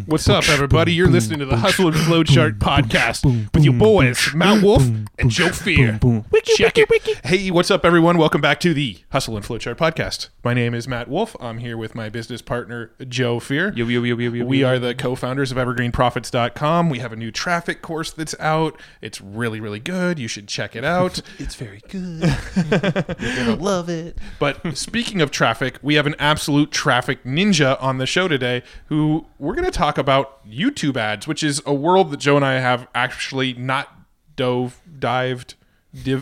What's up, everybody? You're listening to the Hustle and Flowchart podcast with your boys, Matt Wolf and Joe Fear. Check it. Hey, what's up, everyone? Welcome back to the Hustle and Flowchart podcast. My name is Matt Wolf. I'm here with my business partner, Joe Fear. We are the co-founders of EvergreenProfits.com. We have a new traffic course that's out. It's really, really good. You should check it out. It's very good. You're going to love it. But speaking of traffic, we have an absolute traffic ninja on the show today who we're going to talk about YouTube ads, which is a world that Joe and I have actually not dove into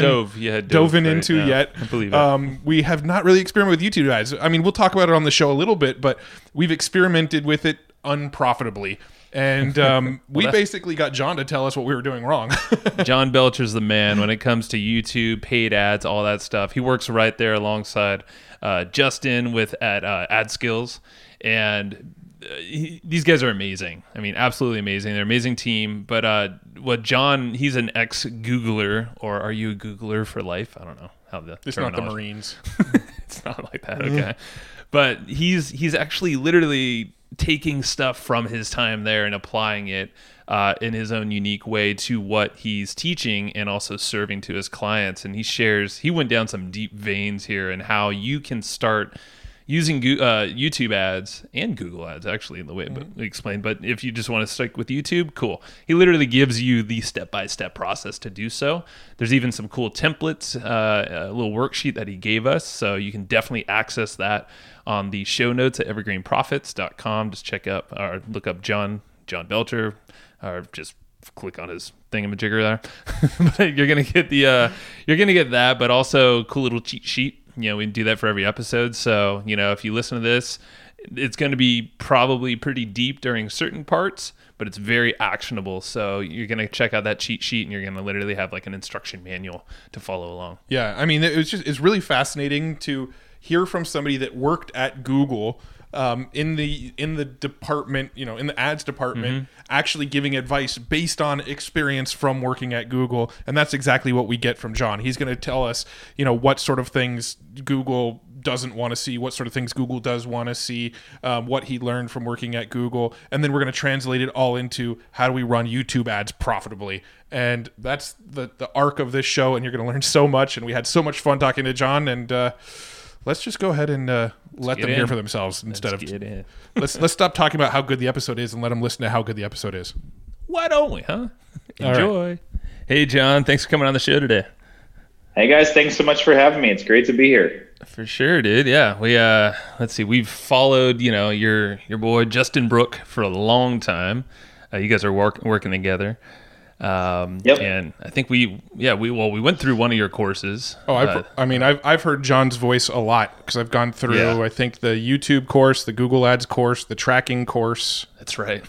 yet. I believe it. We have not really experimented with YouTube ads. I mean, we'll talk about it on the show a little bit, but we've experimented with it unprofitably. And we basically got John to tell us what we were doing wrong. John Belcher's the man when it comes to YouTube, paid ads, all that stuff. He works right there alongside Justin at AdSkills. And these guys are amazing. I mean, absolutely amazing. They're an amazing team. But what John, he's an ex-Googler, or are you a Googler for life? I don't know how the It's not the Marines. It's not like that, okay. But he's actually literally taking stuff from his time there and applying it in his own unique way to what he's teaching and also serving to his clients. And he went down some deep veins here and how you can start using YouTube ads and Google ads, actually, in the way we explained. But if you just want to stick with YouTube, cool. He literally gives you the step-by-step process to do so. There's even some cool templates, a little worksheet that he gave us. So you can definitely access that on the show notes at evergreenprofits.com. Just check up or look up John Belcher, or just click on his thingamajigger there. But you're gonna get that, but also cool little cheat sheet. You know, we do that for every episode. So, you know, if you listen to this, it's going to be probably pretty deep during certain parts, but it's very actionable. So you're going to check out that cheat sheet and you're going to literally have like an instruction manual to follow along. Yeah. I mean, it's really fascinating to hear from somebody that worked at Google in the department, you know, in the ads department, actually giving advice based on experience from working at Google. And that's exactly what we get from John. He's going to tell us, you know, what sort of things Google doesn't want to see, what sort of things Google does want to see, what he learned from working at Google. And then we're going to translate it all into how do we run YouTube ads profitably. And that's the arc of this show. And you're going to learn so much. And we had so much fun talking to John. And let's just go ahead and let them hear for themselves instead of let's stop talking about how good the episode is and let them listen to how good the episode is. Why don't we, huh? Enjoy. Right. Hey, John, thanks for coming on the show today. Hey guys, thanks so much for having me. It's great to be here. For sure, dude. Yeah, we let's see, we've followed, you know, your boy Justin Brook for a long time. You guys are working together. Yep. And I think we went through one of your courses. I've heard John's voice a lot because I've gone through I think the YouTube course, the Google Ads course, the tracking course. That's right.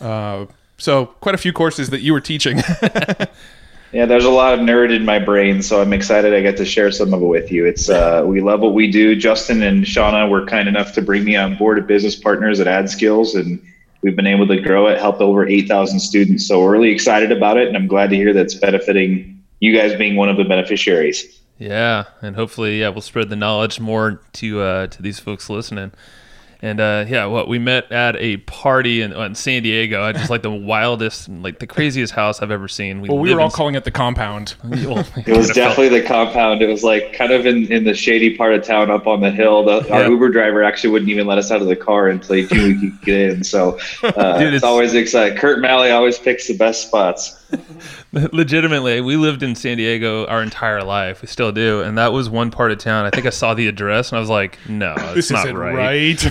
So quite a few courses that you were teaching. Yeah, there's a lot of nerd in my brain, so I'm excited I get to share some of it with you. It's we love what we do. Justin and Shauna were kind enough to bring me on board as business partners at AdSkills, and we've been able to grow it, help over 8,000 students. So we're really excited about it, and I'm glad to hear that's benefiting you guys being one of the beneficiaries. Yeah, and hopefully, we'll spread the knowledge more to these folks listening. And we met at a party in San Diego. I just like the wildest, like the craziest house I've ever seen. We were all calling it the compound. It was definitely the compound. It was like kind of in the shady part of town up on the hill. Our Uber driver actually wouldn't even let us out of the car until he knew we could get in. So dude, it's always exciting. Kurt Malley always picks the best spots. Legitimately, we lived in San Diego our entire life. We still do, and that was one part of town. I think I saw the address, and I was like, "No, this not isn't right."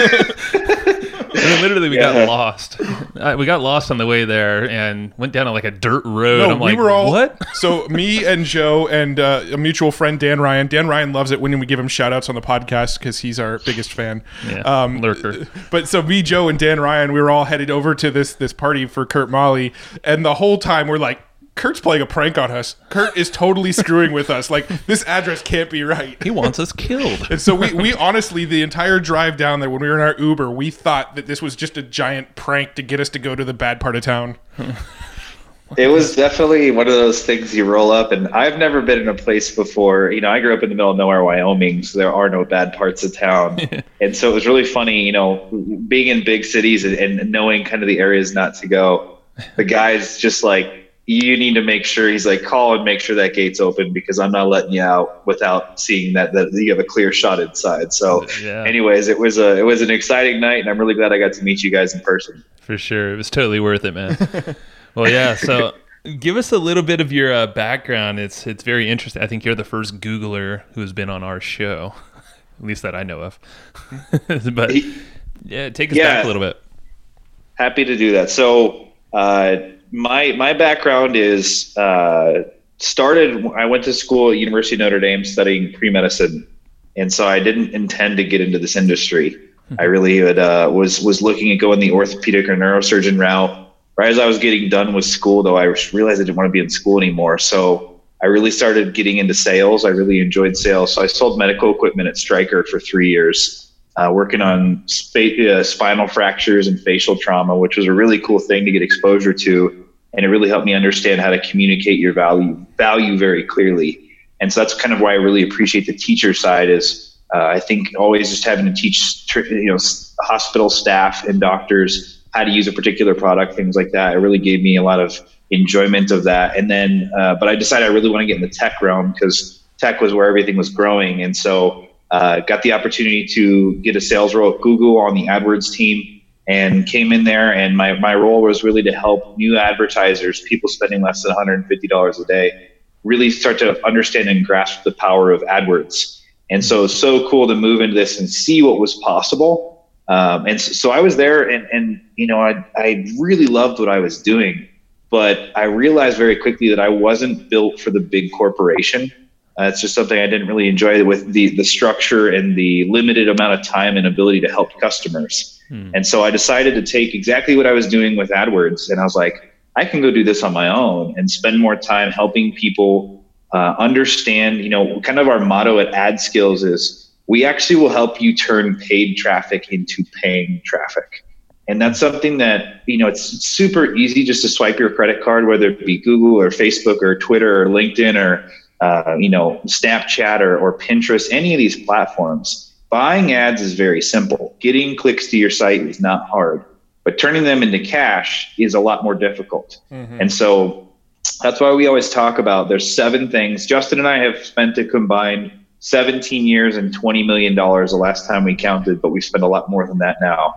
And then literally, we got lost. We got lost on the way there, and went down like a dirt road. No, I'm like, we were all, "What?" So me and Joe and a mutual friend, Dan Ryan. Dan Ryan loves it when we give him shout outs on the podcast because he's our biggest fan. Yeah, lurker. But so me, Joe, and Dan Ryan, we were all headed over to this party for Kurt Malley, and the whole time we're like, Kurt's playing a prank on us. Kurt is totally screwing with us. Like, this address can't be right. He wants us killed. And so we honestly, the entire drive down there, when we were in our Uber, we thought that this was just a giant prank to get us to go to the bad part of town. It was definitely one of those things you roll up, and I've never been in a place before. I grew up in the middle of nowhere, Wyoming, so there are no bad parts of town. And so it was really funny, being in big cities and knowing kind of the areas not to go. The guy's just like, you need to make sure, he's like, call and make sure that gate's open because I'm not letting you out without seeing that you have a clear shot inside. So anyways, it was an exciting night, and I'm really glad I got to meet you guys in person. For sure. It was totally worth it, man. Well, yeah. So give us a little bit of your background. It's very interesting. I think you're the first Googler who's been on our show, at least that I know of. But yeah, take us back a little bit. Happy to do that. So my background is I went to school at University of Notre Dame studying pre-medicine, and so I didn't intend to get into this industry. I really was looking at going the orthopedic or neurosurgeon route. Right as I was getting done with school, though, I realized I didn't want to be in school anymore. So I really started getting into sales. I really enjoyed sales. So I sold medical equipment at Stryker for 3 years, working on spinal fractures and facial trauma, which was a really cool thing to get exposure to. And it really helped me understand how to communicate your value very clearly. And so that's kind of why I really appreciate the teacher side is I think always just having to teach hospital staff and doctors how to use a particular product, things like that. It really gave me a lot of enjoyment of that. And then, but I decided I really want to get in the tech realm because tech was where everything was growing. And so got the opportunity to get a sales role at Google on the AdWords team and came in there. And my role was really to help new advertisers, people spending less than $150 a day, really start to understand and grasp the power of AdWords. And so it's so cool to move into this and see what was possible. And so I was there and I really loved what I was doing, but I realized very quickly that I wasn't built for the big corporation. It's just something I didn't really enjoy with the structure and the limited amount of time and ability to help customers. And so I decided to take exactly what I was doing with AdWords. And I was like, I can go do this on my own and spend more time helping people understand, kind of our motto at AdSkills is, we actually will help you turn paid traffic into paying traffic. And that's something that, it's super easy just to swipe your credit card, whether it be Google or Facebook or Twitter or LinkedIn or, Snapchat or Pinterest, any of these platforms. Buying ads is very simple. Getting clicks to your site is not hard, but turning them into cash is a lot more difficult. And so that's why we always talk about there's 7 things. Justin and I have spent a combined 17 years and $20 million the last time we counted, but we spend a lot more than that now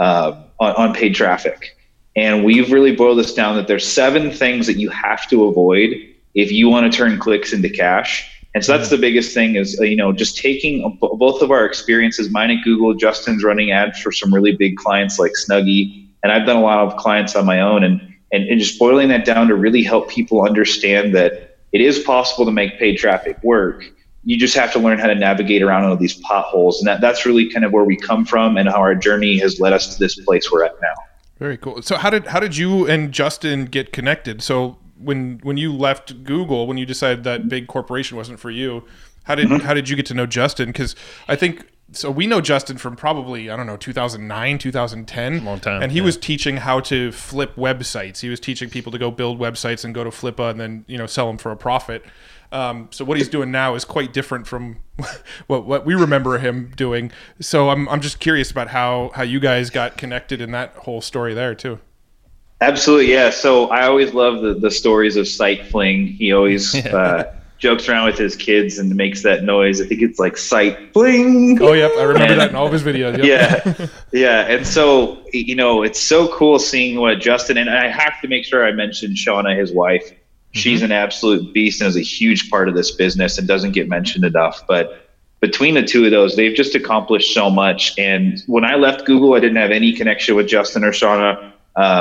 on paid traffic. And we've really boiled this down that there's 7 things that you have to avoid if you want to turn clicks into cash. And so that's the biggest thing is, just taking both of our experiences, mine at Google, Justin's running ads for some really big clients like Snuggie, and I've done a lot of clients on my own and just boiling that down to really help people understand that it is possible to make paid traffic work. You just have to learn how to navigate around all these potholes. And that's really kind of where we come from and how our journey has led us to this place we're at now. Very cool. So how did you and Justin get connected? So when you left Google, when you decided that big corporation wasn't for you, how did you get to know Justin? Because I think, so we know Justin from probably, 2009, 2010. Long time. And he was teaching how to flip websites. He was teaching people to go build websites and go to Flippa and then, sell them for a profit. So what he's doing now is quite different from what we remember him doing. So I'm just curious about how you guys got connected in that whole story there too. Absolutely, yeah. So I always love the stories of Site Fling. He always jokes around with his kids and makes that noise. I think it's like Site Fling. Oh, yep. I remember that in all of his videos. Yep. Yeah. And so, it's so cool seeing what Justin, and I have to make sure I mention Shauna, his wife. She's an absolute beast and is a huge part of this business and doesn't get mentioned enough. But between the two of those, they've just accomplished so much. And when I left Google, I didn't have any connection with Justin or Shauna.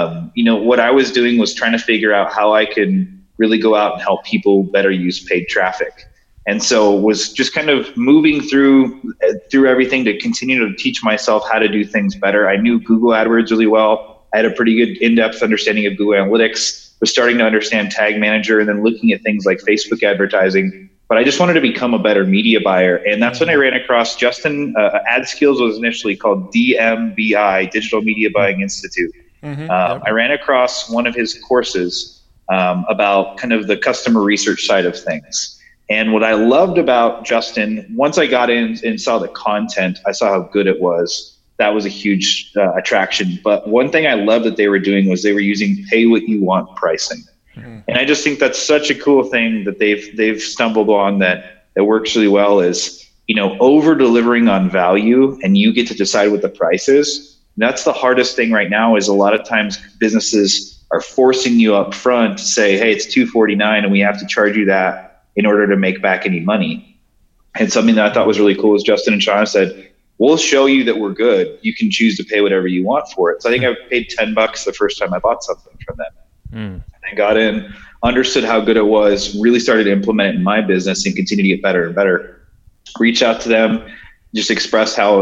What I was doing was trying to figure out how I could really go out and help people better use paid traffic. And so was just kind of moving through everything to continue to teach myself how to do things better. I knew Google AdWords really well. I had a pretty good in-depth understanding of Google Analytics, was starting to understand Tag Manager and then looking at things like Facebook advertising. But I just wanted to become a better media buyer. And that's when I ran across Justin. AdSkills was initially called DMBI, Digital Media Buying Institute. I ran across one of his courses about kind of the customer research side of things. And what I loved about Justin, once I got in and saw the content, I saw how good it was. That was a huge attraction. But one thing I loved that they were doing was they were using pay what you want pricing. Mm-hmm. And I just think that's such a cool thing that they've stumbled on that works really well is, over delivering on value, and you get to decide what the price is. And that's the hardest thing right now is a lot of times businesses are forcing you up front to say, hey, it's $249 and we have to charge you that in order to make back any money. And something that I thought was really cool is Justin and Shauna said, we'll show you that we're good. You can choose to pay whatever you want for it. So I think I paid $10 the first time I bought something from them. And got in, understood how good it was, really started to implement it in my business and continue to get better and better. Reach out to them, just express how,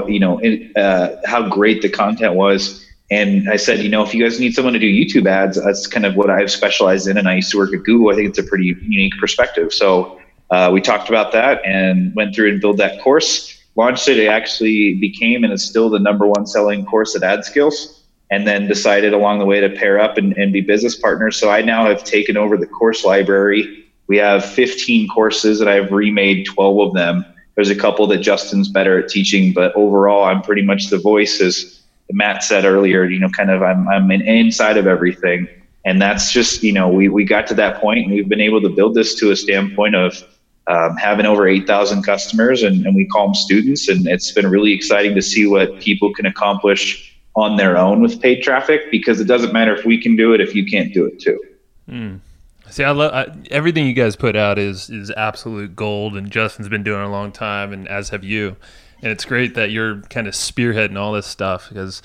how great the content was. And I said, if you guys need someone to do YouTube ads, that's kind of what I've specialized in. And I used to work at Google. I think it's a pretty unique perspective. So we talked about that and went through and built that course, launched it. It actually became and is still the #1 selling course at AdSkills. And then decided along the way to pair up and be business partners. So I now have taken over the course library. We have 15 courses and I've remade 12 of them. There's a couple that Justin's better at teaching, but overall, I'm pretty much the voice, as Matt said earlier, I'm an inside of everything. And that's just, we got to that point and we've been able to build this to a standpoint of having over 8,000 customers and we call them students. And it's been really exciting to see what people can accomplish on their own with paid traffic, because it doesn't matter if we can do it if you can't do it too. See, I love everything you guys put out is absolute gold, and Justin's been doing it a long time, and as have you. And it's great that you're kind of spearheading all this stuff because,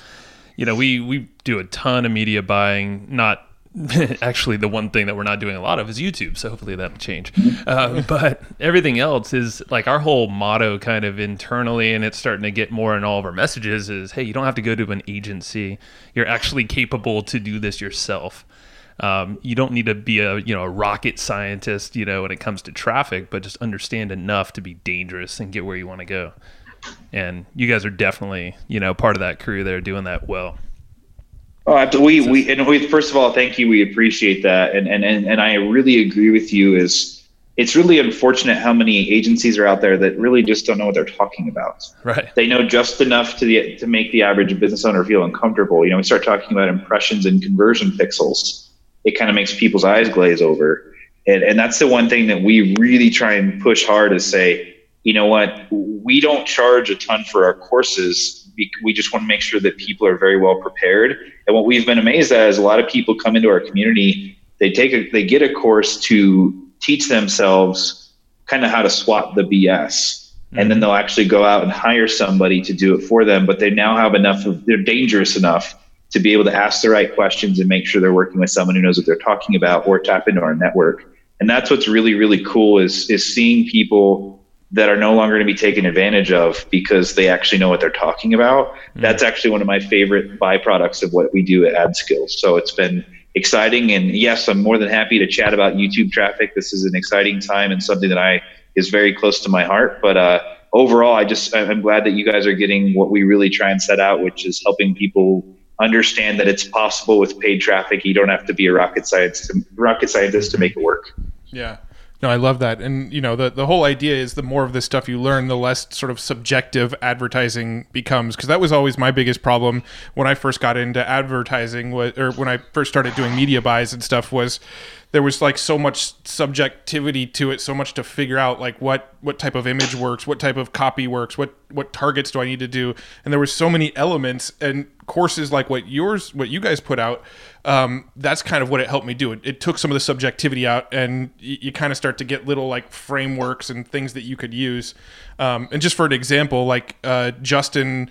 we do a ton of media buying. Not actually, the one thing that we're not doing a lot of is YouTube, so hopefully that'll change. But everything else is like our whole motto kind of internally, and it's starting to get more in all of our messages is, hey, you don't have to go to an agency. You're actually capable to do this yourself. You don't need to be a rocket scientist, when it comes to traffic, but just understand enough to be dangerous and get where you want to go. And you guys are definitely, part of that crew there doing that well. Oh, we first of all, thank you. We appreciate that. And I really agree with you it's really unfortunate how many agencies are out there that really just don't know what they're talking about. Right. They know just enough to make the average business owner feel uncomfortable. We start talking about impressions and conversion pixels. It kind of makes people's eyes glaze over. And that's the one thing that we really try and push hard is say, you know what, we don't charge a ton for our courses. We just want to make sure that people are very well prepared. And what we've been amazed at is a lot of people come into our community, they get a course to teach themselves kind of how to swat the BS. And then they'll actually go out and hire somebody to do it for them. But they now have they're dangerous enough to be able to ask the right questions and make sure they're working with someone who knows what they're talking about or tap into our network. And that's what's really, really cool is seeing people that are no longer going to be taken advantage of because they actually know what they're talking about. That's actually one of my favorite byproducts of what we do at AdSkills. So it's been exciting. And yes, I'm more than happy to chat about YouTube traffic. This is an exciting time and something that is very close to my heart. But overall, I'm glad that you guys are getting what we really try and set out, which is helping people understand that it's possible with paid traffic. You don't have to be a rocket scientist to make it work. Yeah. No, I love that. And, the whole idea is the more of this stuff you learn, the less sort of subjective advertising becomes. Because that was always my biggest problem when I first got into advertising, or when I first started doing media buys and stuff, was there was like so much subjectivity to it, so much to figure out, like what type of image works, what type of copy works, what targets do I need to do. And there were so many elements, and courses like what you guys put out, that's kind of what it helped me do. It took some of the subjectivity out, and you kind of start to get little like frameworks and things that you could use. And just for an example, like Justin,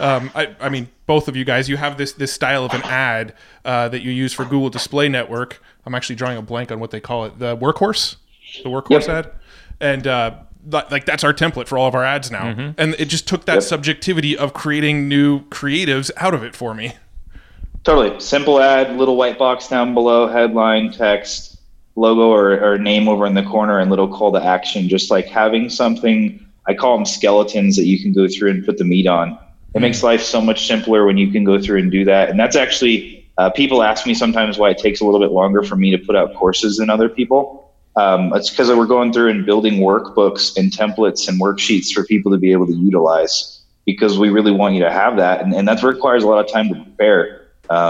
I mean, both of you guys, you have this style of an ad that you use for Google Display Network. I'm actually drawing a blank on what they call it. The workhorse ad. And like that's our template for all of our ads now. Mm-hmm. And it just took that subjectivity of creating new creatives out of it for me. Totally. Simple ad, little white box down below, headline, text, logo or name over in the corner, and little call to action. Just like having something, I call them skeletons that you can go through and put the meat on. It makes life so much simpler when you can go through and do that. And that's actually People ask me sometimes why it takes a little bit longer for me to put out courses than other people. It's because we're going through and building workbooks and templates and worksheets for people to be able to utilize, because we really want you to have that. And that requires a lot of time to prepare.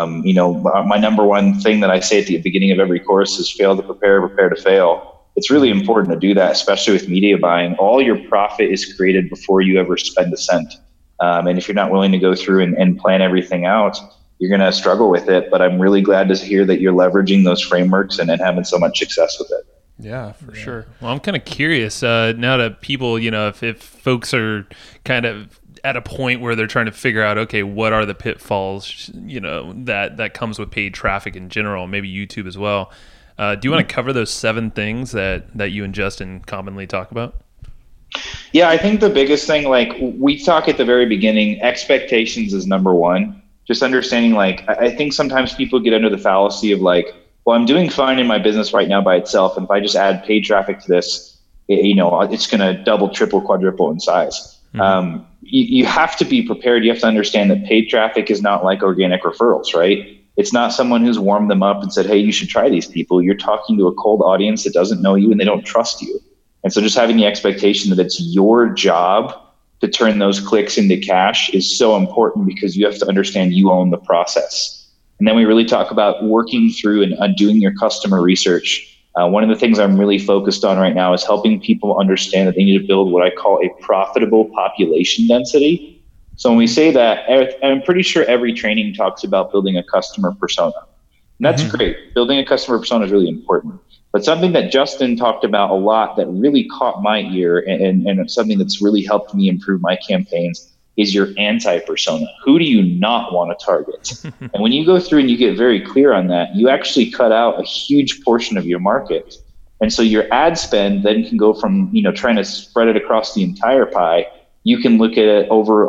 My number one thing that I say at the beginning of every course is fail to prepare, prepare to fail. It's really important to do that, especially with media buying. All your profit is created before you ever spend a cent. And if you're not willing to go through and plan everything out, you're going to struggle with it. But I'm really glad to hear that you're leveraging those frameworks and having so much success with it. Yeah, for sure. Well, I'm kind of curious now that people, if folks are kind of at a point where they're trying to figure out, okay, what are the pitfalls, that comes with paid traffic in general, maybe YouTube as well. Do you want to cover those 7 things that you and Justin commonly talk about? Yeah, I think the biggest thing, like we talk at the very beginning, expectations is number one. Just understanding, I think sometimes people get under the fallacy of well, I'm doing fine in my business right now by itself. And if I just add paid traffic to this, it's going to double, triple, quadruple in size. Mm-hmm. You have to be prepared. You have to understand that paid traffic is not like organic referrals, right? It's not someone who's warmed them up and said, hey, you should try these people. You're talking to a cold audience that doesn't know you and they don't trust you. And so just having the expectation that it's your job to turn those clicks into cash is so important, because you have to understand you own the process. And then we really talk about working through and doing your customer research. One of the things I'm really focused on right now is helping people understand that they need to build what I call a profitable population density. So when we say that, I'm pretty sure every training talks about building a customer persona. And that's great. Building a customer persona is really important. But something that Justin talked about a lot that really caught my ear, and something that's really helped me improve my campaigns, is your anti-persona. Who do you not want to target? And when you go through and you get very clear on that, you actually cut out a huge portion of your market. And so your ad spend then can go from, trying to spread it across the entire pie. You can look at it over,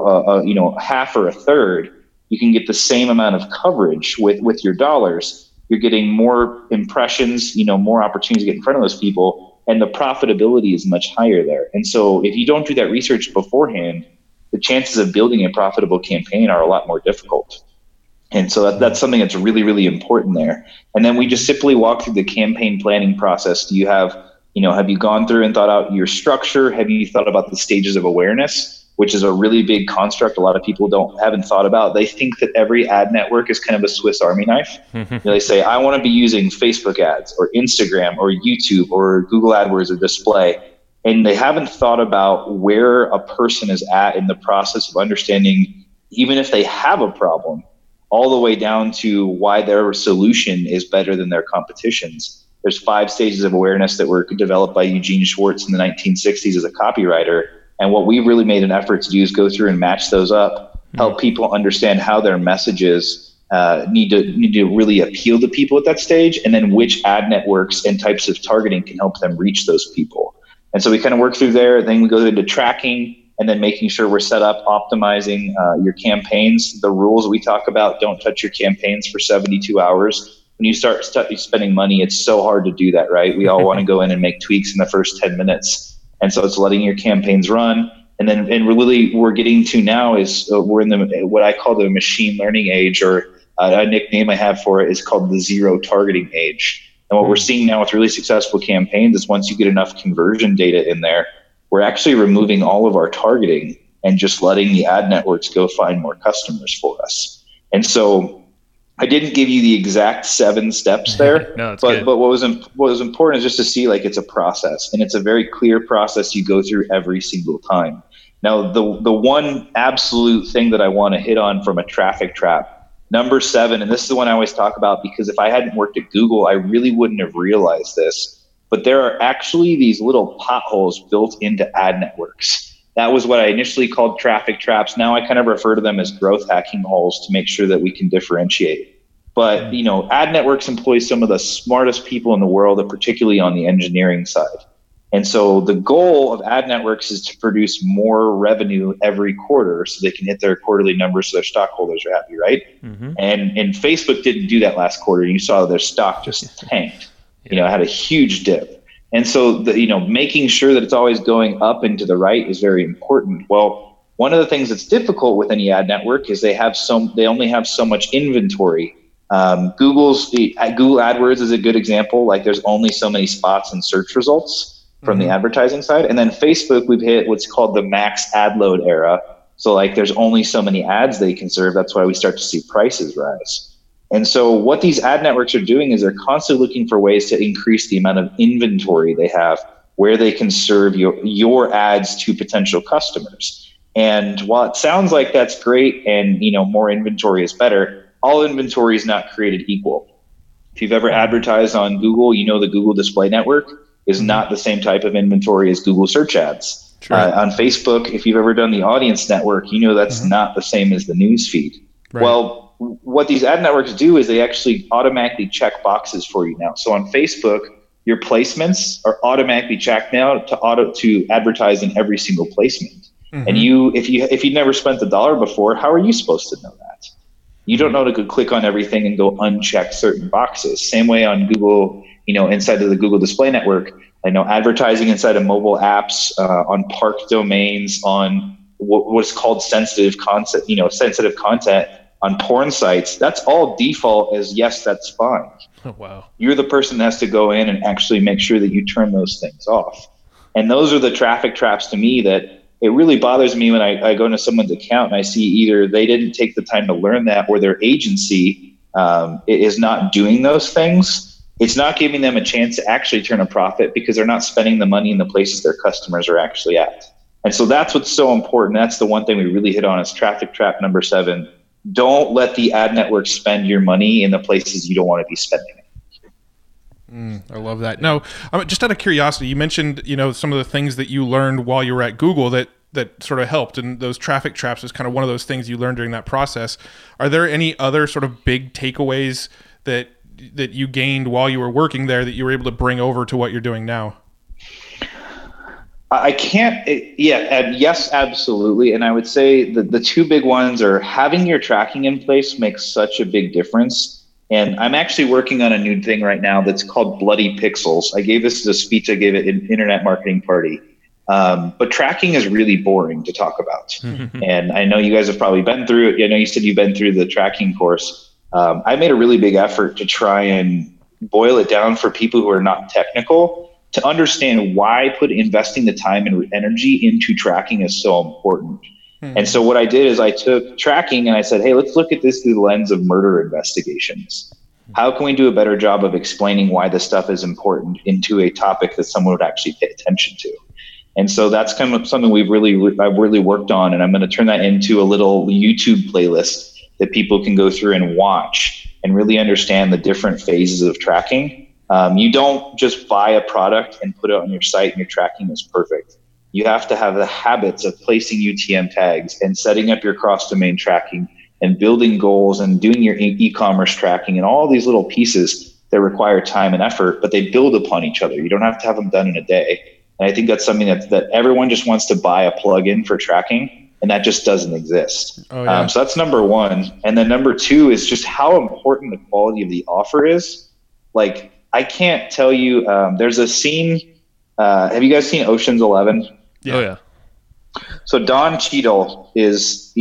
half or a third. You can get the same amount of coverage with your dollars. You're getting more impressions, more opportunities to get in front of those people, and the profitability is much higher there. And so if you don't do that research beforehand, the chances of building a profitable campaign are a lot more difficult. And so that's something that's really, really important there. And then we just simply walk through the campaign planning process. Do you have you gone through and thought out your structure? Have you thought about the stages of awareness, which is a really big construct a lot of people haven't thought about? They think that every ad network is kind of a Swiss Army knife. They say, I want to be using Facebook ads or Instagram or YouTube or Google AdWords or display. And they haven't thought about where a person is at in the process of understanding, even if they have a problem, all the way down to why their solution is better than their competition's. There's 5 stages of awareness that were developed by Eugene Schwartz in the 1960s as a copywriter. And what we really made an effort to do is go through and match those up, help people understand how their messages need to really appeal to people at that stage, and then which ad networks and types of targeting can help them reach those people. And so we kind of work through there. Then we go into tracking and then making sure we're set up, optimizing your campaigns. The rules we talk about: don't touch your campaigns for 72 hours. When you start spending money, it's so hard to do that, right? We all want to go in and make tweaks in the first 10 minutes. And so it's letting your campaigns run. And then we're getting to now is we're in what I call the machine learning age, or a nickname I have for it is called the zero targeting age. And what we're seeing now with really successful campaigns is once you get enough conversion data in there, we're actually removing all of our targeting and just letting the ad networks go find more customers for us. And so I didn't give you the exact 7 steps there, no, but what was important is just to see it's a process, and it's a very clear process you go through every single time. Now, the one absolute thing that I want to hit on from a traffic trap, number 7, and this is the one I always talk about, because if I hadn't worked at Google, I really wouldn't have realized this, but there are actually these little potholes built into ad networks. That was what I initially called traffic traps. Now I kind of refer to them as growth hacking holes to make sure that we can differentiate. But, ad networks employ some of the smartest people in the world, and particularly on the engineering side. And so the goal of ad networks is to produce more revenue every quarter so they can hit their quarterly numbers so their stockholders are happy, right? Mm-hmm. And Facebook didn't do that last quarter. You saw their stock just tanked. It had a huge dip. And so making sure that it's always going up and to the right is very important. Well, one of the things that's difficult with any ad network is they only have so much inventory Google AdWords is a good example. Like there's only so many spots in search results from the advertising side. And then Facebook, we've hit what's called the max ad load era. So like there's only so many ads they can serve. That's why we start to see prices rise. And so what these ad networks are doing is they're constantly looking for ways to increase the amount of inventory they have where they can serve your ads to potential customers. And while it sounds like that's great and more inventory is better, all inventory is not created equal. If you've ever advertised on Google, the Google Display Network is not the same type of inventory as Google search ads. On Facebook, if you've ever done the audience network, that's not the same as the news feed. Right. Well, what these ad networks do is they actually automatically check boxes for you now. So on Facebook, your placements are automatically checked now to advertise in every single placement. And if you've never spent $1 before, how are you supposed to know that? You don't know to go click on everything and go uncheck certain boxes. Same way on Google, inside of the Google Display Network, I know advertising inside of mobile apps, on park domains, on what's called sensitive content, sensitive content on porn sites. That's all default as yes, that's fine. Oh, wow. You're the person that has to go in and actually make sure that you turn those things off. And those are the traffic traps to me that it really bothers me when I go into someone's account and I see either they didn't take the time to learn that or their agency is not doing those things. It's not giving them a chance to actually turn a profit because they're not spending the money in the places their customers are actually at. And so that's what's so important. That's the one thing we really hit on is traffic trap number 7. Don't let the ad network spend your money in the places you don't want to be spending it. I love that. Now, just out of curiosity, you mentioned, some of the things that you learned while you were at Google that sort of helped, and those traffic traps is kind of one of those things you learned during that process. Are there any other sort of big takeaways that you gained while you were working there that you were able to bring over to what you're doing now? I can't. Yes, absolutely. And I would say the two big ones are having your tracking in place makes such a big difference. And I'm actually working on a new thing right now that's called Bloody Pixels. I gave this as a speech I gave at an internet marketing party. But tracking is really boring to talk about. And I know you guys have probably been through it. I know you said you've been through the tracking course. I made a really big effort to try and boil it down for people who are not technical to understand why investing the time and energy into tracking is so important. And so what I did is I took tracking and I said, hey, let's look at this through the lens of murder investigations. How can we do a better job of explaining why this stuff is important into a topic that someone would actually pay attention to? And so that's kind of something I've really worked on, and I'm going to turn that into a little YouTube playlist that people can go through and watch and really understand the different phases of tracking. You don't just buy a product and put it on your site and your tracking is perfect. You have to have the habits of placing UTM tags and setting up your cross-domain tracking and building goals and doing your e-commerce tracking and all these little pieces that require time and effort, but they build upon each other. You don't have to have them done in a day. And I think that's something that everyone just wants to buy a plugin for tracking, and that just doesn't exist. Oh, yeah. So that's number 1. And then number 2 is just how important the quality of the offer is. Like, I can't tell you, there's a scene, have you guys seen Ocean's 11? Yeah. Oh, yeah. So Don Cheadle is,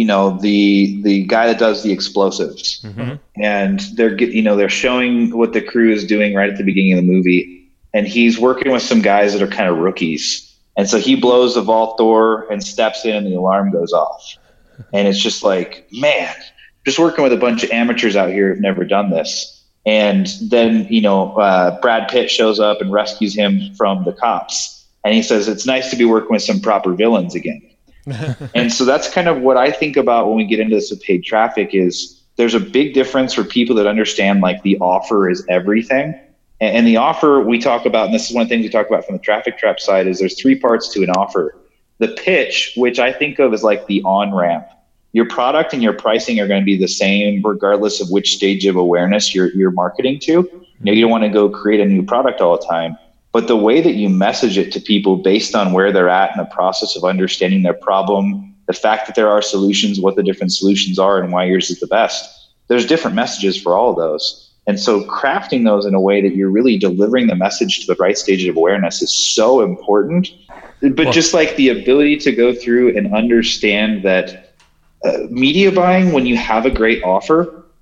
the guy that does the explosives, and they're showing what the crew is doing right at the beginning of the movie, and he's working with some guys that are kind of rookies, and so he blows the vault door and steps in, and the alarm goes off, and it's just like, man, just working with a bunch of amateurs out here who've never done this, and then Brad Pitt shows up and rescues him from the cops. And he says, it's nice to be working with some proper villains again. And so that's kind of what I think about when we get into this with paid traffic is there's a big difference for people that understand like the offer is everything. And the offer we talk about, and this is one of the things we talk about from the traffic trap side, is there's 3 parts to an offer. The pitch, which I think of as like the on-ramp. Your product and your pricing are going to be the same regardless of which stage of awareness you're marketing to. You don't want to go create a new product all the time. But the way that you message it to people based on where they're at in the process of understanding their problem, the fact that there are solutions, what the different solutions are, and why yours is the best, there's different messages for all of those. And so crafting those in a way that you're really delivering the message to the right stage of awareness is so important. But just like the ability to go through and understand that media buying, when you have a great offer,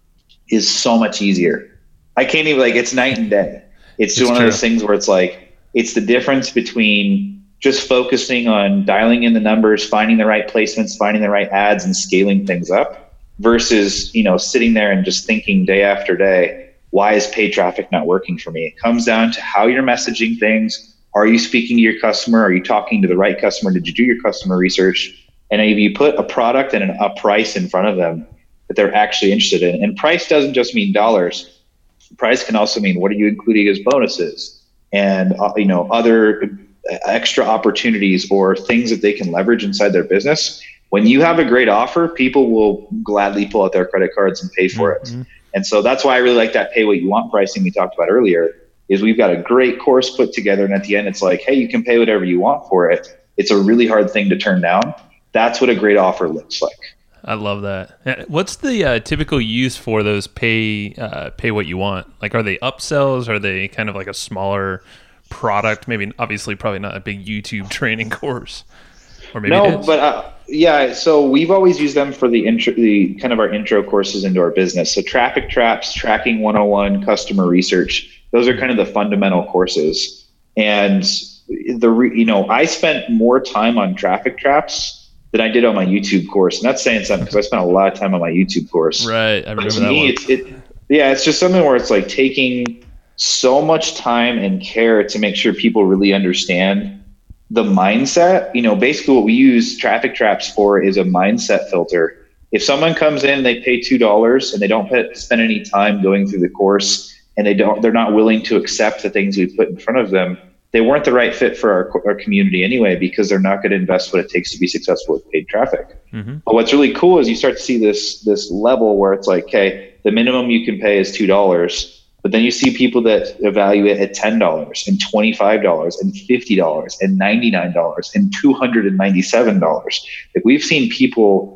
is so much easier. I can't even, like, it's night and day. It's just one of those things where it's like, it's the difference between just focusing on dialing in the numbers, finding the right placements, finding the right ads, and scaling things up versus, sitting there and just thinking day after day, why is paid traffic not working for me? It comes down to how you're messaging things. Are you speaking to your customer? Are you talking to the right customer? Did you do your customer research? And if you put a product and a price in front of them that they're actually interested in, and price doesn't just mean dollars. Price can also mean, what are you including as bonuses and other extra opportunities or things that they can leverage inside their business. When you have a great offer, people will gladly pull out their credit cards and pay for it. And so that's why I really like that pay what you want pricing we talked about earlier. Is we've got a great course put together, and at the end it's like, hey, you can pay whatever you want for it. It's a really hard thing to turn down. That's what a great offer looks like. I love that. What's the typical use for those pay what you want? Like, are they upsells? Are they kind of like a smaller product? Maybe, obviously, probably not a big YouTube training course. Or maybe it is. But yeah. So we've always used them for the kind of our intro courses into our business. So Traffic Traps, Tracking 101, Customer Research. Those are kind of the fundamental courses. And I spent more time on Traffic Traps than I did on my YouTube course. And that's saying something because I spent a lot of time on my YouTube course. Right. I remember that one. It's just something where it's like taking so much time and care to make sure people really understand the mindset. Basically what we use Traffic Traps for is a mindset filter. If someone comes in, they pay $2 and they don't spend any time going through the course, and they're not willing to accept the things we put in front of them, they weren't the right fit for our community anyway, because they're not going to invest what it takes to be successful with paid traffic. But what's really cool is you start to see this level where it's like, okay, the minimum you can pay is $2, but then you see people that evaluate at $10 and $25 and $50 and $99 and $297. Like, we've seen people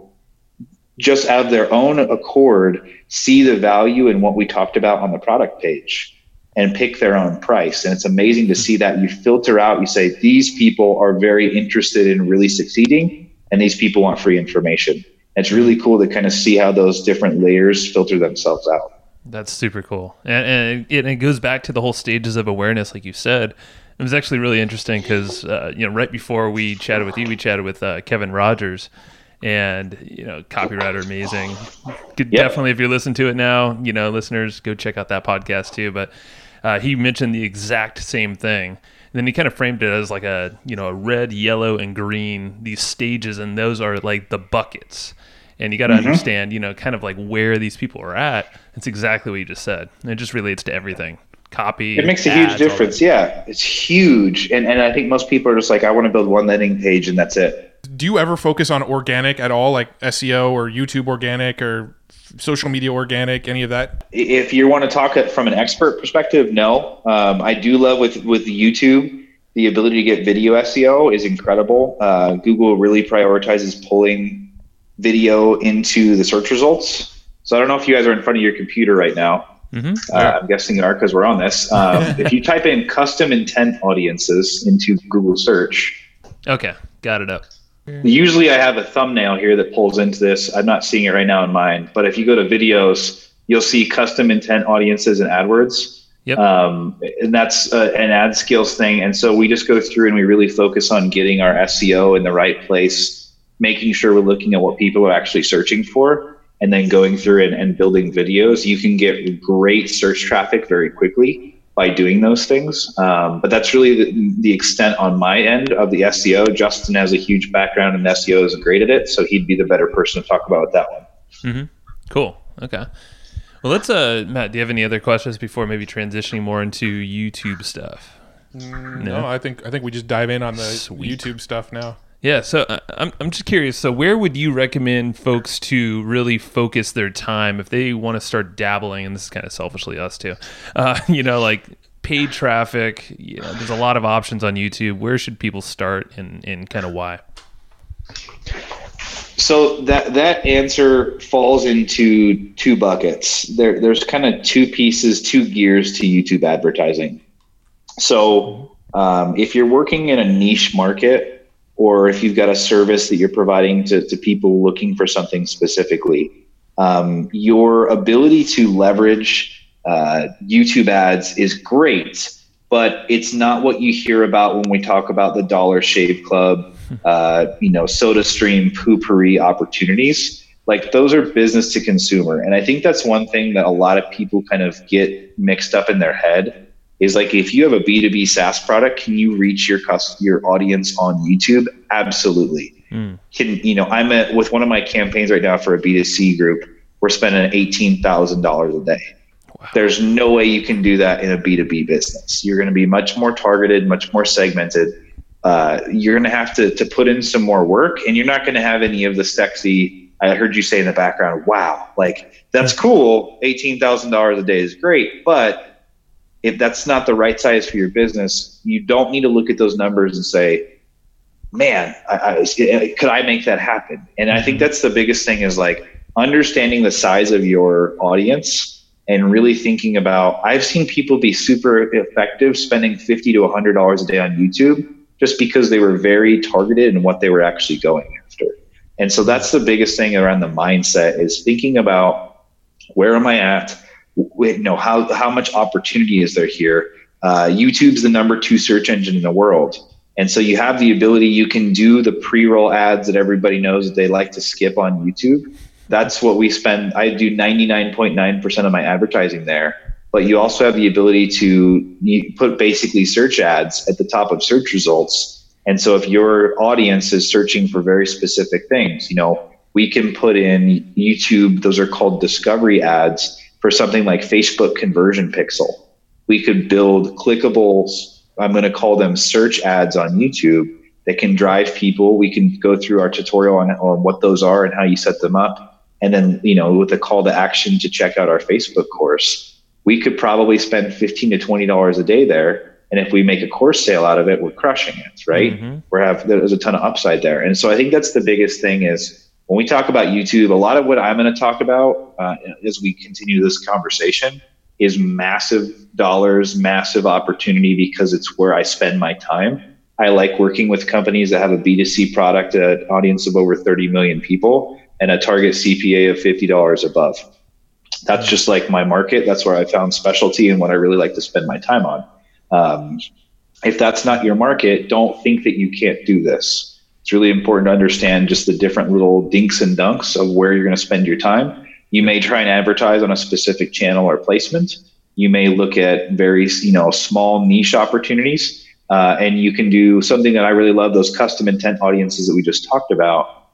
just out of their own accord see the value in what we talked about on the product page and pick their own price. And it's amazing to see that. You filter out, you say, these people are very interested in really succeeding, and these people want free information. And it's really cool to kind of see how those different layers filter themselves out. That's super cool. And it goes back to the whole stages of awareness, like you said. It was actually really interesting because, right before we chatted with you, we chatted with Kevin Rogers. And, copywriter, amazing. Definitely, if you're listening to it now, listeners, go check out that podcast too. But he mentioned the exact same thing. And then he kind of framed it as like a red, yellow, and green, these stages, and those are like the buckets. And you got to understand, kind of like where these people are at. It's exactly what you just said. And it just relates to everything. Copy. It makes a huge difference. Yeah, it's huge. And I think most people are just like, I want to build one landing page and that's it. Do you ever focus on organic at all, like SEO or YouTube organic or social media organic, any of that? If you want to talk it from an expert perspective, no. I do love with YouTube, the ability to get video SEO is incredible. Google really prioritizes pulling video into the search results. So I don't know if you guys are in front of your computer right now. I'm guessing you are because we're on this. If you type in custom intent audiences into Google search. Okay, got it up. Usually I have a thumbnail here that pulls into this. I'm not seeing it right now in mine, but if you go to videos, you'll see custom intent audiences and AdWords. Yep. And that's an ad skills thing. And so we just go through and we really focus on getting our SEO in the right place, making sure we're looking at what people are actually searching for, and then going through and building videos. You can get great search traffic very quickly by doing those things. But that's really the extent on my end of the SEO. Justin has a huge background in SEO, is great at it, so he'd be the better person to talk about that one. Cool. Okay. Well, let's, Matt, do you have any other questions before maybe transitioning more into YouTube stuff? No, I think we just dive in on the YouTube stuff now. Yeah, so I'm just curious. So where would you recommend folks to really focus their time if they want to start dabbling? And this is kind of selfishly us too. Like paid traffic. There's a lot of options on YouTube. Where should people start, and kind of why? So that answer falls into two buckets. There's kind of two gears to YouTube advertising. So if you're working in a niche market, or if you've got a service that you're providing to people looking for something specifically, your ability to leverage YouTube ads is great, but it's not what you hear about when we talk about the Dollar Shave Club, SodaStream, Poo-Pourri opportunities. Like, those are business to consumer. And I think that's one thing that a lot of people kind of get mixed up in their head is, like, if you have a B2B SaaS product, can you reach your audience on YouTube? Absolutely. I'm with one of my campaigns right now for a B2C group. We're spending $18,000 a day. Wow. There's no way you can do that in a B2B business. You're going to be much more targeted, much more segmented. You're going to have to put in some more work, and you're not going to have any of the sexy, I heard you say in the background, wow, like, that's cool. $18,000 a day is great. But if that's not the right size for your business, you don't need to look at those numbers and say, man, could I make that happen? And I think that's the biggest thing, is like understanding the size of your audience and really thinking about, I've seen people be super effective spending $50 to $100 a day on YouTube just because they were very targeted in what they were actually going after. And so that's the biggest thing around the mindset, is thinking about, where am I at? How much opportunity is there here? YouTube's the number 2 search engine in the world. And so you have the ability, you can do the pre-roll ads that everybody knows that they like to skip on YouTube. That's what we spend. I do 99.9% of my advertising there. But you also have the ability to put basically search ads at the top of search results. And so if your audience is searching for very specific things, we can put in YouTube, those are called discovery ads, for something like Facebook Conversion Pixel. We could build clickable, I'm going to call them search ads on YouTube that can drive people. We can go through our tutorial on what those are and how you set them up. And then, with a call to action to check out our Facebook course, we could probably spend $15 to $20 a day there. And if we make a course sale out of it, we're crushing it, right? Mm-hmm. There's a ton of upside there. And so I think that's the biggest thing, is when we talk about YouTube, a lot of what I'm going to talk about as we continue this conversation is massive dollars, massive opportunity, because it's where I spend my time. I like working with companies that have a B2C product, an audience of over 30 million people, and a target CPA of $50 above. That's just like my market. That's where I found specialty and what I really like to spend my time on. If that's not your market, don't think that you can't do this. It's really important to understand just the different little dinks and dunks of where you're going to spend your time. You may try and advertise on a specific channel or placement. You may look at very, small niche opportunities, and you can do something that I really love, those custom intent audiences that we just talked about.